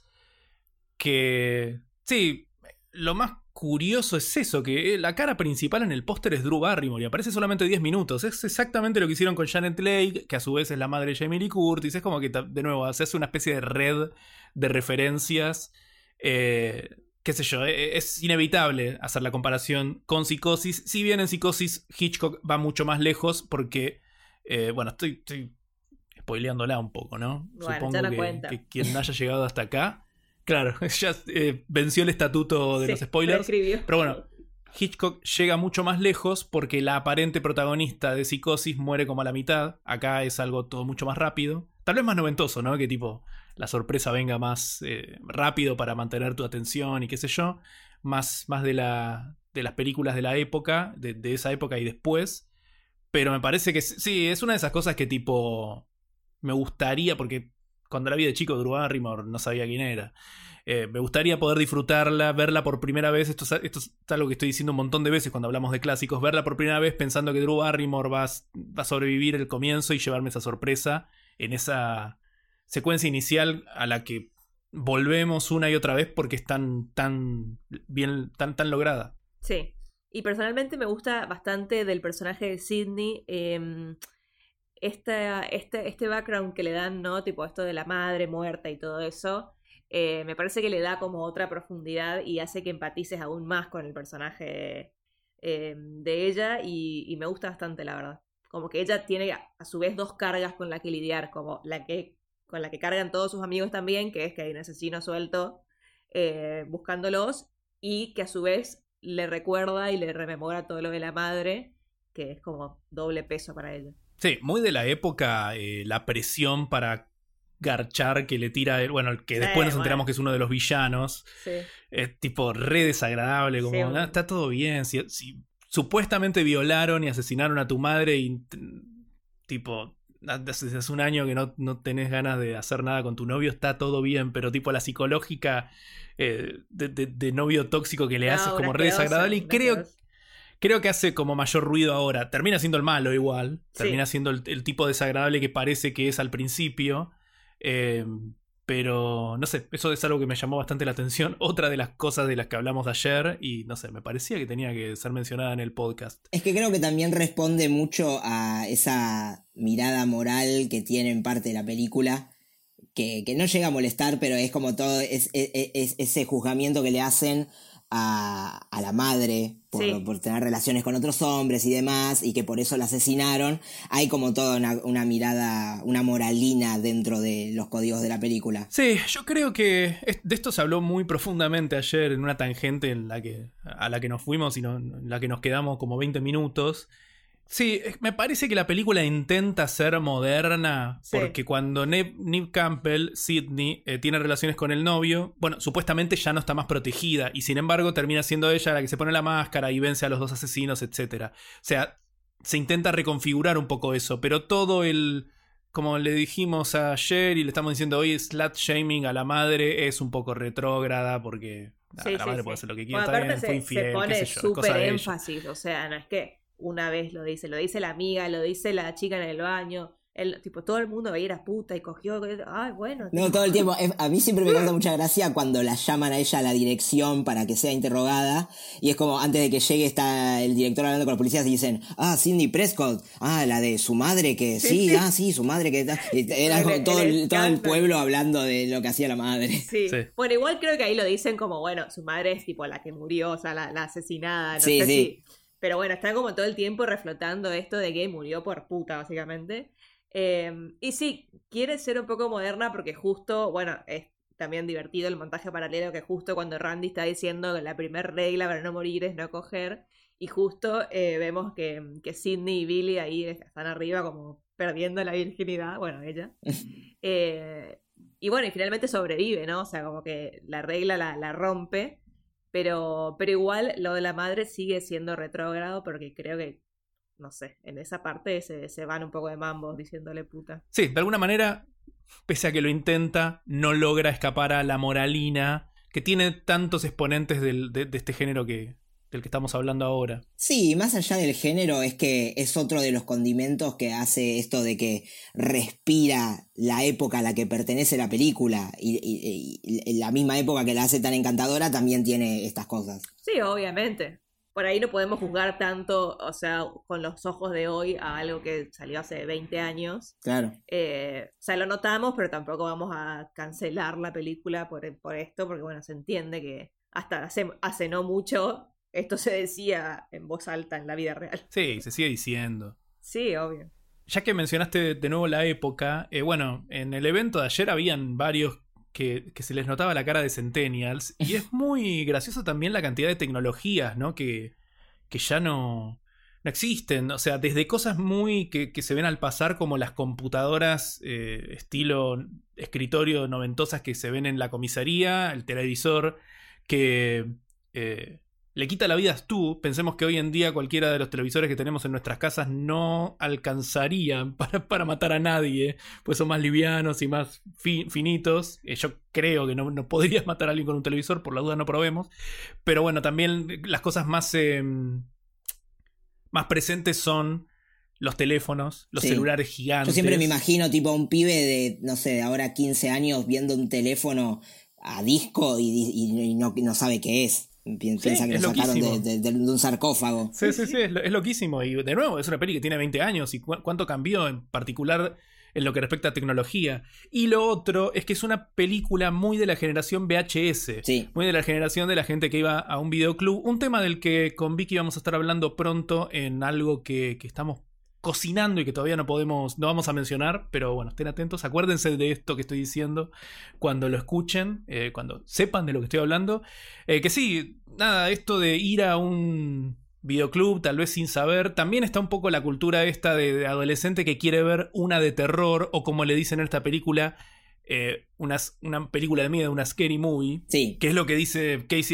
Que sí, lo más curioso es eso, que la cara principal en el póster es Drew Barrymore y aparece solamente 10 minutos. Es exactamente lo que hicieron con Janet Leigh, que a su vez es la madre de Jamie Lee Curtis. Es como que, de nuevo, se hace una especie de red de referencias. Qué sé yo, es inevitable hacer la comparación con Psicosis. Si bien en Psicosis Hitchcock va mucho más lejos porque, bueno, estoy spoileándola un poco, ¿no? Bueno, supongo que quien haya llegado hasta acá, claro, ya venció el estatuto de los spoilers. Pero bueno, Hitchcock llega mucho más lejos porque la aparente protagonista de Psicosis muere como a la mitad. Acá es algo todo mucho más rápido. Tal vez más noventoso, ¿no? Que tipo la sorpresa venga más rápido para mantener tu atención y qué sé yo. Más de las películas de la época, de esa época y después. Pero me parece que sí, es una de esas cosas que tipo me gustaría, porque cuando la vi de chico, Drew Barrymore no sabía quién era. Me gustaría poder disfrutarla, verla por primera vez. Esto es algo que estoy diciendo un montón de veces cuando hablamos de clásicos. Verla por primera vez pensando que Drew Barrymore va a sobrevivir el comienzo y llevarme esa sorpresa en esa secuencia inicial a la que volvemos una y otra vez porque es tan bien, tan lograda. Sí. Y personalmente me gusta bastante del personaje de Sidney. Este background que le dan, ¿no? Tipo esto de la madre muerta y todo eso, me parece que le da como otra profundidad y hace que empatices aún más con el personaje de ella y me gusta bastante, la verdad. Como que ella tiene a su vez dos cargas con las que lidiar, como con la que cargan todos sus amigos también, que es que hay un asesino suelto buscándolos, y que a su vez le recuerda y le rememora todo lo de la madre, que es como doble peso para ella. Sí, muy de la época, la presión para garchar que le tira, bueno, que después nos enteramos que es uno de los villanos. Sí. Tipo re desagradable, como, sí, está todo bien, si supuestamente violaron y asesinaron a tu madre y tipo, hace un año que no tenés ganas de hacer nada con tu novio, está todo bien, pero tipo la psicológica de novio tóxico que le haces como re desagradable, y creo que hace como mayor ruido ahora. Termina siendo el malo igual, termina siendo el tipo desagradable que parece que es al principio, pero no sé, eso es algo que me llamó bastante la atención. Otra de las cosas de las que hablamos ayer, y no sé, me parecía que tenía que ser mencionada en el podcast. Es que creo que también responde mucho a esa mirada moral que tiene en parte de la película, que no llega a molestar, pero es como todo ese juzgamiento que le hacen a la madre por tener relaciones con otros hombres y demás, y que por eso la asesinaron. Hay como toda una mirada, una moralina dentro de los códigos de la película. Sí, yo creo que de esto se habló muy profundamente ayer en una tangente a la que nos fuimos y en la que nos quedamos como 20 minutos. Sí, me parece que la película intenta ser moderna, porque cuando Neve Campbell, Sidney, tiene relaciones con el novio, bueno, supuestamente ya no está más protegida, y sin embargo termina siendo ella la que se pone la máscara y vence a los dos asesinos, etc. O sea, se intenta reconfigurar un poco eso, pero todo como le dijimos ayer y le estamos diciendo hoy, slut shaming a la madre es un poco retrógrada, porque la madre puede hacer lo que quiera, bueno, está bien, fue infiel, se pone qué sé yo, súper énfasis, o sea, no es que una vez lo dice la amiga, lo dice la chica en el baño, tipo, todo el mundo veía era puta y cogió, ay, bueno. No, todo el tiempo. A mí siempre me causa mucha gracia cuando la llaman a ella a la dirección para que sea interrogada, y es como antes de que llegue está el director hablando con los policías y dicen, Sidney Prescott, la de su madre que sí, su madre que era como todo el pueblo hablando de lo que hacía la madre. Sí. Bueno, igual creo que ahí lo dicen como, bueno, su madre es tipo la que murió, o sea, la asesinada, no sé si. Pero bueno, está como todo el tiempo reflotando esto de que murió por puta, básicamente. Y sí, quiere ser un poco moderna porque justo, bueno, es también divertido el montaje paralelo que justo cuando Randy está diciendo que la primera regla para no morir es no coger, y justo vemos que Sidney y Billy ahí están arriba como perdiendo la virginidad, bueno, ella. Y bueno, y finalmente sobrevive, ¿no? O sea, como que la regla la rompe. Pero igual lo de la madre sigue siendo retrógrado porque creo que, no sé, en esa parte se van un poco de mambos diciéndole puta. Sí, de alguna manera, pese a que lo intenta, no logra escapar a la moralina que tiene tantos exponentes de este género del que estamos hablando ahora. Sí, más allá del género, es que es otro de los condimentos que hace esto de que respira la época a la que pertenece la película, y la misma época que la hace tan encantadora también tiene estas cosas. Sí, obviamente. Por ahí no podemos juzgar tanto, o sea, con los ojos de hoy a algo que salió hace 20 años. Claro. O sea, lo notamos, pero tampoco vamos a cancelar la película por esto, porque bueno, se entiende que hasta hace no mucho esto se decía en voz alta en la vida real. Sí, se sigue diciendo. Sí, obvio. Ya que mencionaste de nuevo la época, bueno, en el evento de ayer habían varios que se les notaba la cara de Centennials, y es muy gracioso también la cantidad de tecnologías, ¿no? Que ya no existen. O sea, desde cosas muy que se ven al pasar, como las computadoras estilo escritorio noventosas que se ven en la comisaría, el televisor que le quita la vida a Stu. Pensemos que hoy en día cualquiera de los televisores que tenemos en nuestras casas no alcanzarían para matar a nadie, pues son más livianos y más finitos. Yo creo que no podrías matar a alguien con un televisor, por la duda no probemos. Pero bueno, también las cosas más presentes son los teléfonos, los celulares gigantes. Yo siempre me imagino tipo un pibe de, no sé, de ahora 15 años viendo un teléfono a disco y no sabe qué es. Piensa que lo sacaron de un sarcófago. Sí, es loquísimo. Y de nuevo, es una peli que tiene 20 años. ¿Y cuánto cambió en particular en lo que respecta a tecnología? Y lo otro es que es una película muy de la generación VHS. Sí. Muy de la generación de la gente que iba a un videoclub. Un tema del que con Vicky vamos a estar hablando pronto en algo que estamos cocinando y que todavía no vamos a mencionar, pero bueno, estén atentos, acuérdense de esto que estoy diciendo cuando lo escuchen, cuando sepan de lo que estoy hablando, que sí, nada, esto de ir a un videoclub tal vez sin saber, también está un poco la cultura esta de adolescente que quiere ver una de terror, o como le dicen en esta película, una película de miedo, una scary movie, sí, que es lo que dice Casey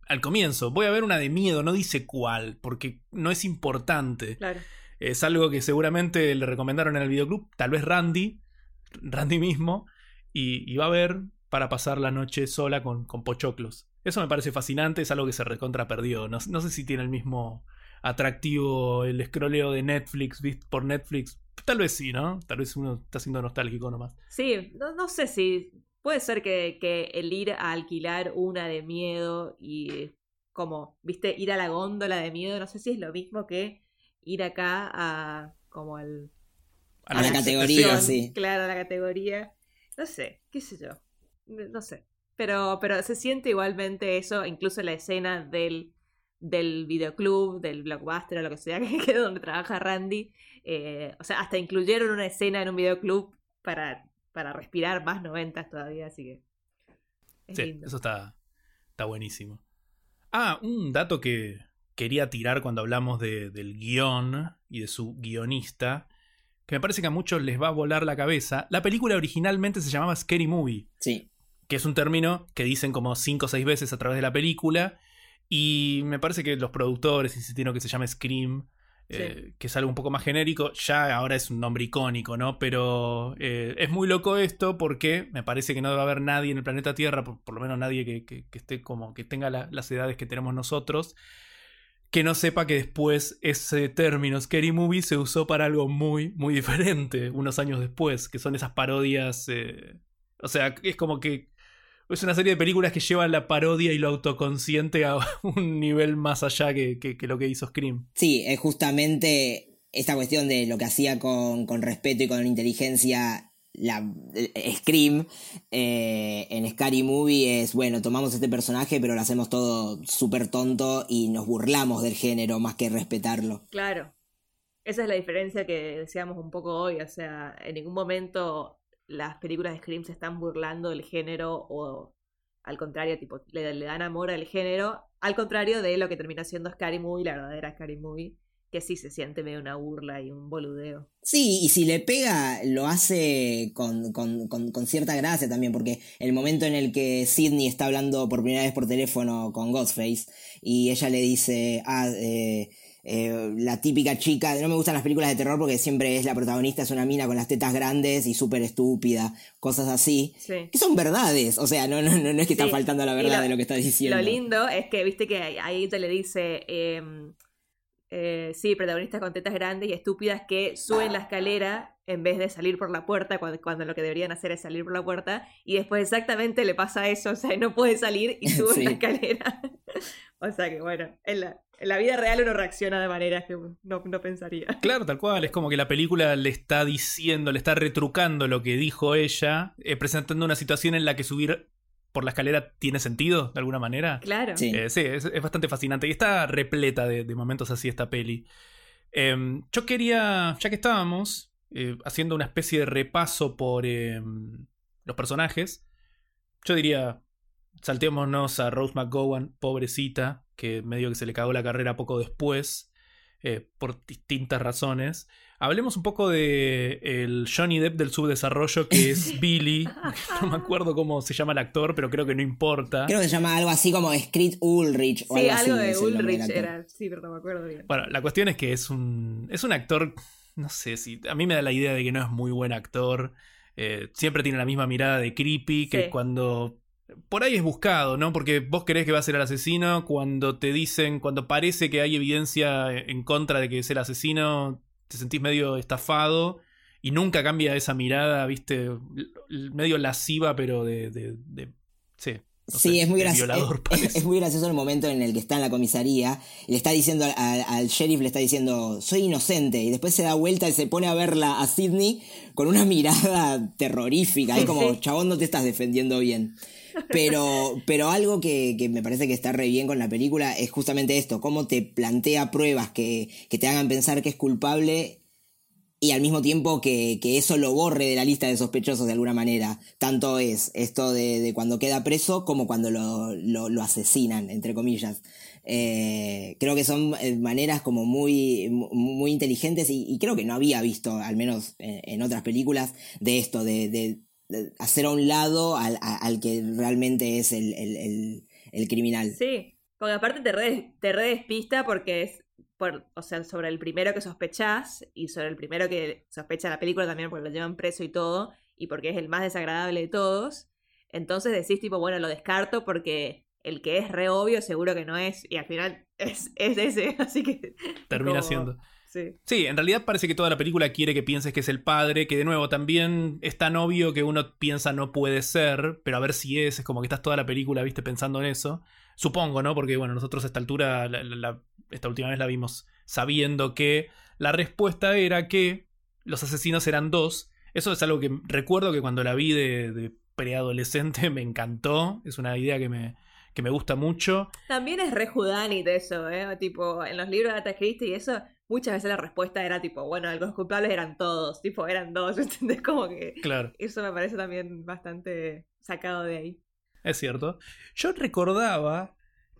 al comienzo, voy a ver una de miedo, no dice cuál, porque no es importante. Claro. Es algo que seguramente le recomendaron en el videoclub, tal vez Randy mismo, y va a ver para pasar la noche sola con pochoclos. Eso me parece fascinante, es algo que se recontra perdió. No sé si tiene el mismo atractivo el scrolleo de Netflix, ¿viste? Por Netflix. Tal vez sí, ¿no? Tal vez uno está siendo nostálgico nomás. Sí, no sé si... Puede ser que el ir a alquilar una de miedo y como, viste, ir a la góndola de miedo, no sé si es lo mismo que ir acá a como al... A la categoría, sí. Claro, a la categoría. No sé, qué sé yo. No sé. Pero se siente igualmente eso, incluso la escena del videoclub, del Blockbuster o lo que sea, que es donde trabaja Randy. O sea, hasta incluyeron una escena en un videoclub para respirar más 90 todavía, así que es sí, lindo. Eso está buenísimo. Un dato que quería tirar cuando hablamos del guión y de su guionista, que me parece que a muchos les va a volar la cabeza. La película originalmente se llamaba Scary Movie. Sí. Que es un término que dicen como 5 o 6 veces a través de la película. Y me parece que los productores insistieron que se llame Scream. Sí. Que es algo un poco más genérico. Ya ahora es un nombre icónico, ¿no? Pero es muy loco esto porque me parece que no debe haber nadie en el planeta Tierra, por lo menos nadie que esté como que tenga las edades que tenemos nosotros, que no sepa que después ese término Scary Movie se usó para algo muy, muy diferente unos años después, que son esas parodias. O sea, es como que es una serie de películas que llevan la parodia y lo autoconsciente a un nivel más allá que lo que hizo Scream. Sí, es justamente esta cuestión de lo que hacía con respeto y con inteligencia Scream en Scary Movie es, bueno, tomamos este personaje pero lo hacemos todo súper tonto y nos burlamos del género más que respetarlo. Claro, esa es la diferencia que decíamos un poco hoy, o sea, en ningún momento las películas de Scream se están burlando del género o al contrario, tipo, le dan amor al género, al contrario de lo que termina siendo Scary Movie, la verdadera Scary Movie, que sí se siente medio una burla y un boludeo. Sí, y si le pega, lo hace con cierta gracia también, porque el momento en el que Sidney está hablando por primera vez por teléfono con Ghostface y ella le dice, la típica chica, no me gustan las películas de terror porque siempre es la protagonista, es una mina con las tetas grandes y súper estúpida, cosas así, sí. Que son verdades, o sea, no es que está faltando a la verdad de lo que está diciendo. Lo lindo es que, viste que ahí te le dice... sí, protagonistas con tetas grandes y estúpidas que suben la escalera en vez de salir por la puerta cuando lo que deberían hacer es salir por la puerta, y después exactamente le pasa eso, o sea, no puede salir y sube la escalera. O sea que bueno, en la vida real uno reacciona de maneras que no pensaría. Claro, tal cual, es como que la película le está diciendo, le está retrucando lo que dijo ella, presentando una situación en la que subir por la escalera tiene sentido, de alguna manera. Claro. Sí, es bastante fascinante. Y está repleta de momentos así esta peli. Yo quería, ya que estábamos haciendo una especie de repaso por los personajes, yo diría, saltémonos a Rose McGowan, pobrecita, que medio que se le cagó la carrera poco después, por distintas razones. Hablemos un poco de el Johnny Depp del subdesarrollo, que es Billy. No me acuerdo cómo se llama el actor, pero creo que no importa. Creo que se llama algo así como Screed Ulrich o algo así. Sí, algo de Ulrich era. Sí, pero no me acuerdo bien. Bueno, la cuestión es que es un actor, no sé si... A mí me da la idea de que no es muy buen actor. Siempre tiene la misma mirada de creepy, que cuando... Por ahí es buscado, ¿no? Porque vos querés que va a ser el asesino, cuando te dicen, cuando parece que hay evidencia en contra de que es el asesino... te sentís medio estafado y nunca cambia esa mirada, viste, medio lasciva, pero sí, es muy gracioso. Es muy gracioso el momento en el que está en la comisaría y le está diciendo al sheriff, le está diciendo, soy inocente, y después se da vuelta y se pone a verla a Sidney con una mirada terrorífica, es como, chabón, no te estás defendiendo bien. Pero algo que me parece que está re bien con la película es justamente esto, cómo te plantea pruebas que te hagan pensar que es culpable y al mismo tiempo que eso lo borre de la lista de sospechosos de alguna manera. Tanto es esto de cuando queda preso como cuando lo asesinan, entre comillas. Creo que son maneras como muy, muy inteligentes y creo que no había visto, al menos en otras películas, de esto, de hacer a un lado al que realmente es el criminal. Sí, Porque aparte te re despista porque es o sea, sobre el primero que sospechás y sobre el primero que sospecha la película también porque lo llevan preso y todo, y porque es el más desagradable de todos. Entonces decís tipo, bueno, lo descarto porque el que es re obvio seguro que no es, y al final es ese, así que... Termina como... siendo. Sí, en realidad parece que toda la película quiere que pienses que es el padre, que de nuevo también es tan obvio que uno piensa no puede ser, pero a ver si es como que estás toda la película, viste, pensando en eso. Supongo, ¿no? Porque bueno, nosotros a esta altura, esta última vez la vimos sabiendo que la respuesta era que los asesinos eran 2. Eso es algo que recuerdo que cuando la vi de preadolescente me encantó, es una idea que me gusta mucho. También es re whodunit eso, tipo, en los libros de Agatha Christie y eso... Muchas veces la respuesta era tipo, bueno, los culpables eran todos, tipo, eran 2, ¿entendés? Como que claro. Eso me parece también bastante sacado de ahí. Es cierto. Yo recordaba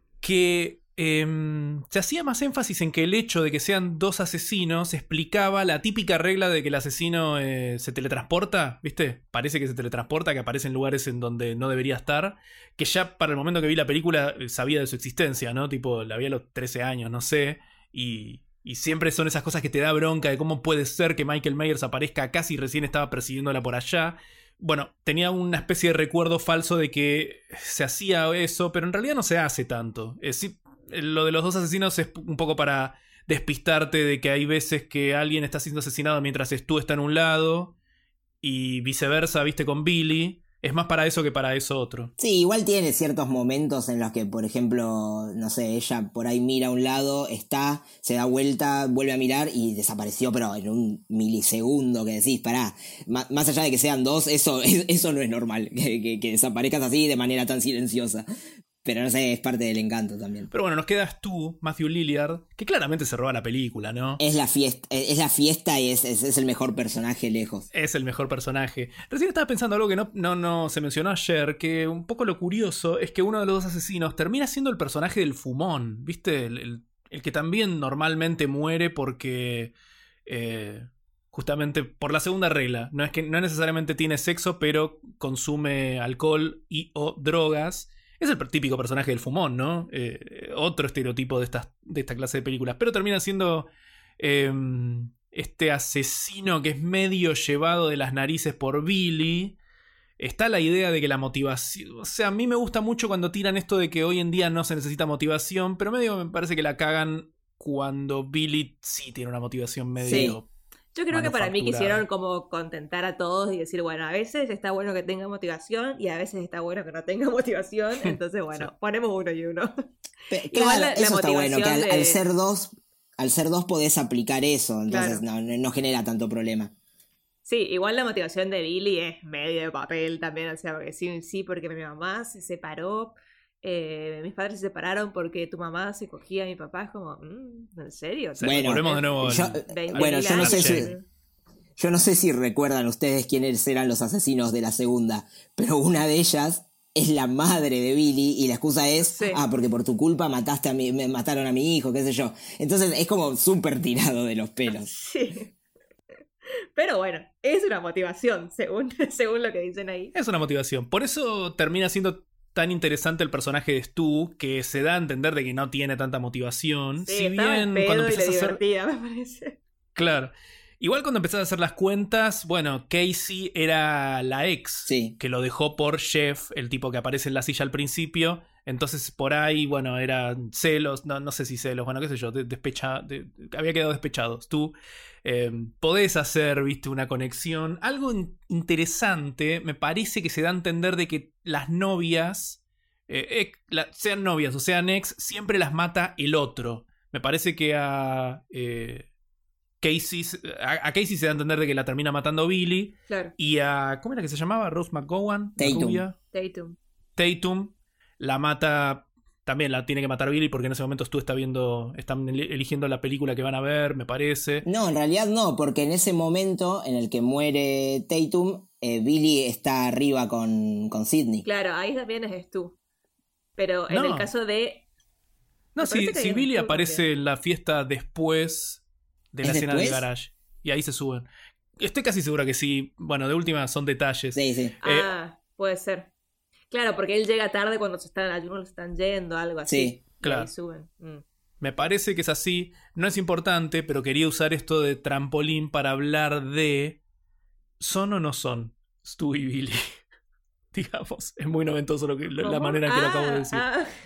que se hacía más énfasis en que el hecho de que sean 2 asesinos explicaba la típica regla de que el asesino se teletransporta, ¿viste? Parece que se teletransporta, que aparece en lugares en donde no debería estar, que ya para el momento que vi la película sabía de su existencia, ¿no? Tipo, la vi a los 13 años, no sé, y siempre son esas cosas que te da bronca de cómo puede ser que Michael Myers aparezca acá si recién estaba persiguiéndola por allá. Bueno, tenía una especie de recuerdo falso de que se hacía eso, pero en realidad no se hace tanto. Sí, lo de los 2 asesinos es un poco para despistarte de que hay veces que alguien está siendo asesinado mientras Stu está en un lado y viceversa, viste, con Billy. Es más para eso que para eso otro. Sí, igual tiene ciertos momentos en los que, por ejemplo, no sé, ella por ahí mira a un lado, se da vuelta, vuelve a mirar y desapareció, pero en un milisegundo que decís, pará, más allá de que sean 2, eso no es normal, que desaparezcas así de manera tan silenciosa. Pero no sé, es parte del encanto también. Pero bueno, nos quedas tú, Matthew Lillard, que claramente se roba la película, ¿no? Es la fiesta y es el mejor personaje lejos. Es el mejor personaje. Recién estaba pensando algo que no se mencionó ayer, que un poco lo curioso es que uno de los 2 asesinos termina siendo el personaje del fumón, ¿viste? El que también normalmente muere porque... justamente por la segunda regla. No es que no necesariamente tiene sexo, pero consume alcohol y o drogas. Es el típico personaje del fumón, ¿no? Otro estereotipo de esta clase de películas. Pero termina siendo este asesino que es medio llevado de las narices por Billy. Está la idea de que la motivación... O sea, a mí me gusta mucho cuando tiran esto de que hoy en día no se necesita motivación, pero medio me parece que la cagan cuando Billy sí tiene una motivación medio... Sí. Yo creo que para mí quisieron como contentar a todos y decir, bueno, a veces está bueno que tenga motivación y a veces está bueno que no tenga motivación, entonces bueno, sí. Ponemos uno y uno. Pero, claro, eso está bueno, que al ser 2 podés aplicar eso, entonces claro. no genera tanto problema. Sí, igual la motivación de Billy es medio de papel también, o sea, porque sí, porque mi mamá se separó, mis padres se separaron porque tu mamá se cogía a mi papá, es como, ¿en serio? Bueno, volvemos de nuevo. Yo no sé si recuerdan ustedes quiénes eran los asesinos de la segunda, pero una de ellas es la madre de Billy y la excusa es, porque por tu culpa mataron a mi hijo, qué sé yo. Entonces es como súper tirado de los pelos. Sí. Pero bueno, es una motivación, según lo que dicen ahí. Es una motivación. Por eso termina siendo tan interesante el personaje de Stu, que se da a entender de que no tiene tanta motivación. Sí, si bien cuando empezás a hacer... me parece. Claro. Igual cuando empezás a hacer las cuentas, bueno, Casey era la ex, que lo dejó por Jeff, el tipo que aparece en la silla al principio. Entonces por ahí, bueno, eran celos, no sé si celos, bueno, qué sé yo, había quedado despechado. Tú podés hacer, viste, una conexión. Algo interesante, me parece que se da a entender de que las novias, sean novias o sean ex, siempre las mata el otro. Me parece que a Casey se da a entender de que la termina matando Billy. Claro. Y a... ¿Cómo era que se llamaba? Rose McGowan. Tatum. La mata... También la tiene que matar Billy porque en ese momento están eligiendo la película que van a ver, me parece. No, en realidad no, porque en ese momento en el que muere Tatum, Billy está arriba con Sidney. Claro, ahí también es Stu. Pero en el caso de... No, si Billy aparece en la fiesta después de la escena del garage. Y ahí se suben. Estoy casi segura que sí. Bueno, de última son detalles. Sí. Puede ser. Claro, porque él llega tarde cuando algunos están yendo, algo así. Claro. Y ahí suben. Me parece que es así. No es importante, pero quería usar esto de trampolín para hablar de... ¿Son o no son Stu y Billy? Digamos, es muy noventoso la manera en que lo acabo de decir.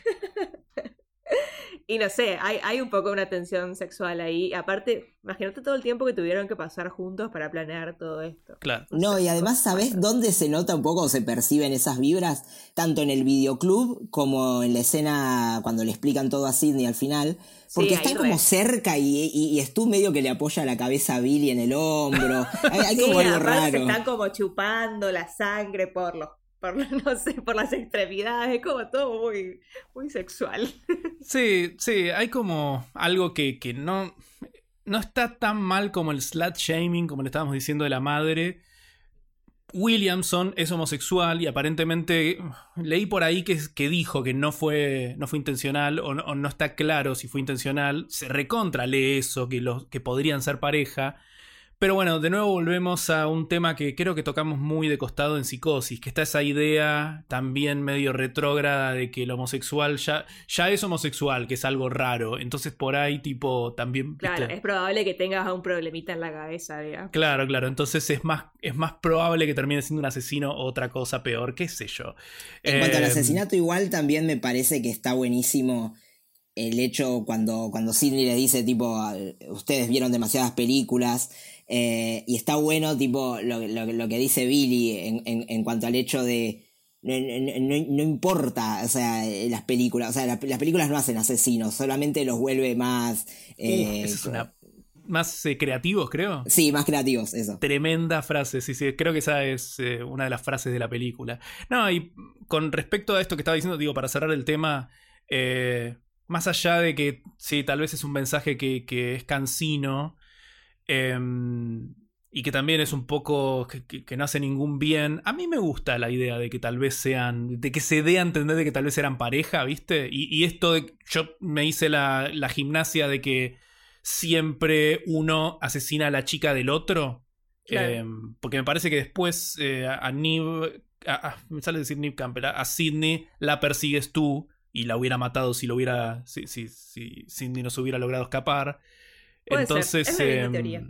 Y no sé, hay un poco una tensión sexual ahí. Aparte, imagínate todo el tiempo que tuvieron que pasar juntos para planear todo esto. Claro. No, y además, ¿sabés dónde se nota un poco o se perciben esas vibras? Tanto en el videoclub como en la escena cuando le explican todo a Sidney al final. Porque sí, están como cerca y Stu medio que le apoya la cabeza a Billy en el hombro. Hay como algo raro. Se están como chupando la sangre por las extremidades, es como todo muy, muy sexual. Sí, hay como algo que no está tan mal como el slut shaming, como le estábamos diciendo de la madre. Williamson es homosexual y aparentemente leí por ahí que dijo que no fue intencional o no está claro si fue intencional. Se recontra lee eso, que podrían ser pareja. Pero bueno, de nuevo volvemos a un tema que creo que tocamos muy de costado en Psicosis, que está esa idea también medio retrógrada de que el homosexual ya es homosexual, que es algo raro. Entonces por ahí tipo también... Claro, es probable que tengas un problemita en la cabeza, digamos. Claro, entonces es más probable que termine siendo un asesino o otra cosa peor, qué sé yo. En cuanto al asesinato, igual también me parece que está buenísimo el hecho cuando Sidney le dice tipo, ustedes vieron demasiadas películas... y está bueno tipo lo que dice Billy en cuanto al hecho de no importa, o sea, las películas, o sea, las películas no hacen asesinos, solamente los vuelve más más creativos, creo. Sí, más creativos, eso. Tremenda frase, sí, creo que esa es una de las frases de la película. No, y con respecto a esto que estaba diciendo, digo, para cerrar el tema, más allá de que sí, tal vez es un mensaje que es cansino, y que también es un poco que no hace ningún bien. A mí me gusta la idea de que tal vez de que se dé a entender de que tal vez eran pareja, ¿viste? Y esto de yo me hice la gimnasia de que siempre uno asesina a la chica del otro. Claro. Porque me parece que después a Neve, me sale decir Neve Campbell, a Sidney la persigues tú y la hubiera matado si Sidney no se hubiera logrado escapar. Puede Entonces, ser. Es una teoría.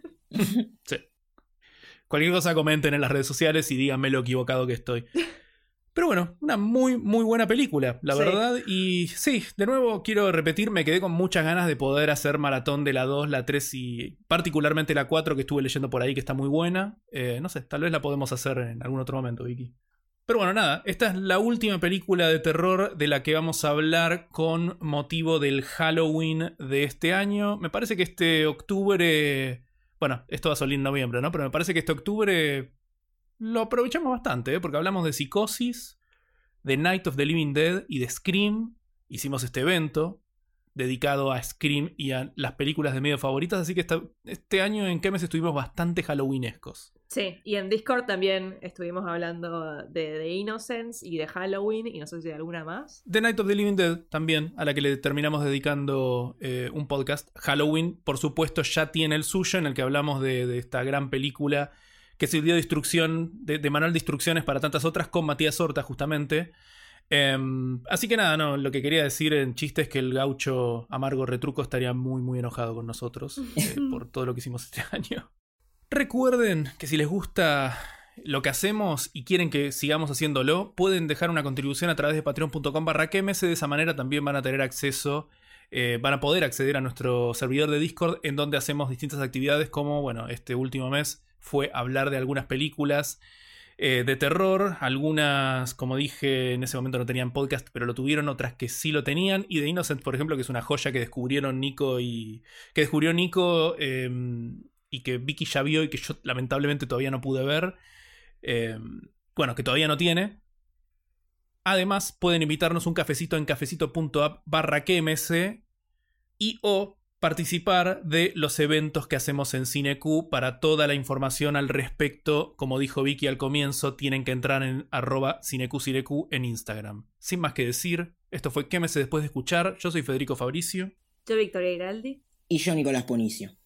Sí. Cualquier cosa comenten en las redes sociales y díganme lo equivocado que estoy. Pero bueno, una muy, muy buena película, la verdad. Y sí, de nuevo quiero repetir, me quedé con muchas ganas de poder hacer maratón de la 2, la 3 y particularmente la 4 que estuve leyendo por ahí, que está muy buena. No sé, tal vez la podemos hacer en algún otro momento, Vicky. Pero bueno, nada, esta es la última película de terror de la que vamos a hablar con motivo del Halloween de este año. Me parece que este octubre... Bueno, esto va a salir en noviembre, ¿no? Pero me parece que este octubre lo aprovechamos bastante, porque hablamos de Psicosis, de Night of the Living Dead y de Scream. Hicimos este evento dedicado a Scream y a las películas de medio favoritas, así que este año en Kemes estuvimos bastante halloweenescos. Sí, y en Discord también estuvimos hablando de Innocence y de Halloween, y no sé si de alguna más. The Night of the Living Dead también, a la que le terminamos dedicando un podcast. Halloween, por supuesto, ya tiene el suyo, en el que hablamos de esta gran película que sirvió de instrucción, de manual de instrucciones para tantas otras, con Matías Horta, justamente. Así que nada, no, lo que quería decir en chiste es que el gaucho Amargo Retruco estaría muy, muy enojado con nosotros por todo lo que hicimos este año. Recuerden que si les gusta lo que hacemos y quieren que sigamos haciéndolo, pueden dejar una contribución a través de patreon.com/kemes. De esa manera también van a tener acceso, van a poder acceder a nuestro servidor de Discord, en donde hacemos distintas actividades, como, bueno, este último mes fue hablar de algunas películas de terror. Algunas, como dije, en ese momento no tenían podcast, pero lo tuvieron, otras que sí lo tenían. Y de Innocent, por ejemplo, que es una joya que descubrió Nico y que Vicky ya vio y que yo lamentablemente todavía no pude ver. Bueno, que todavía no tiene. Además, pueden invitarnos un cafecito en cafecito.app/KMS y o participar de los eventos que hacemos en CineQ. Para toda la información al respecto, como dijo Vicky al comienzo, tienen que entrar en @CineQCineQ en Instagram. Sin más que decir, esto fue KMS después de escuchar. Yo soy Federico Fabricio. Yo Victoria Iraldi. Y yo Nicolás Ponicio.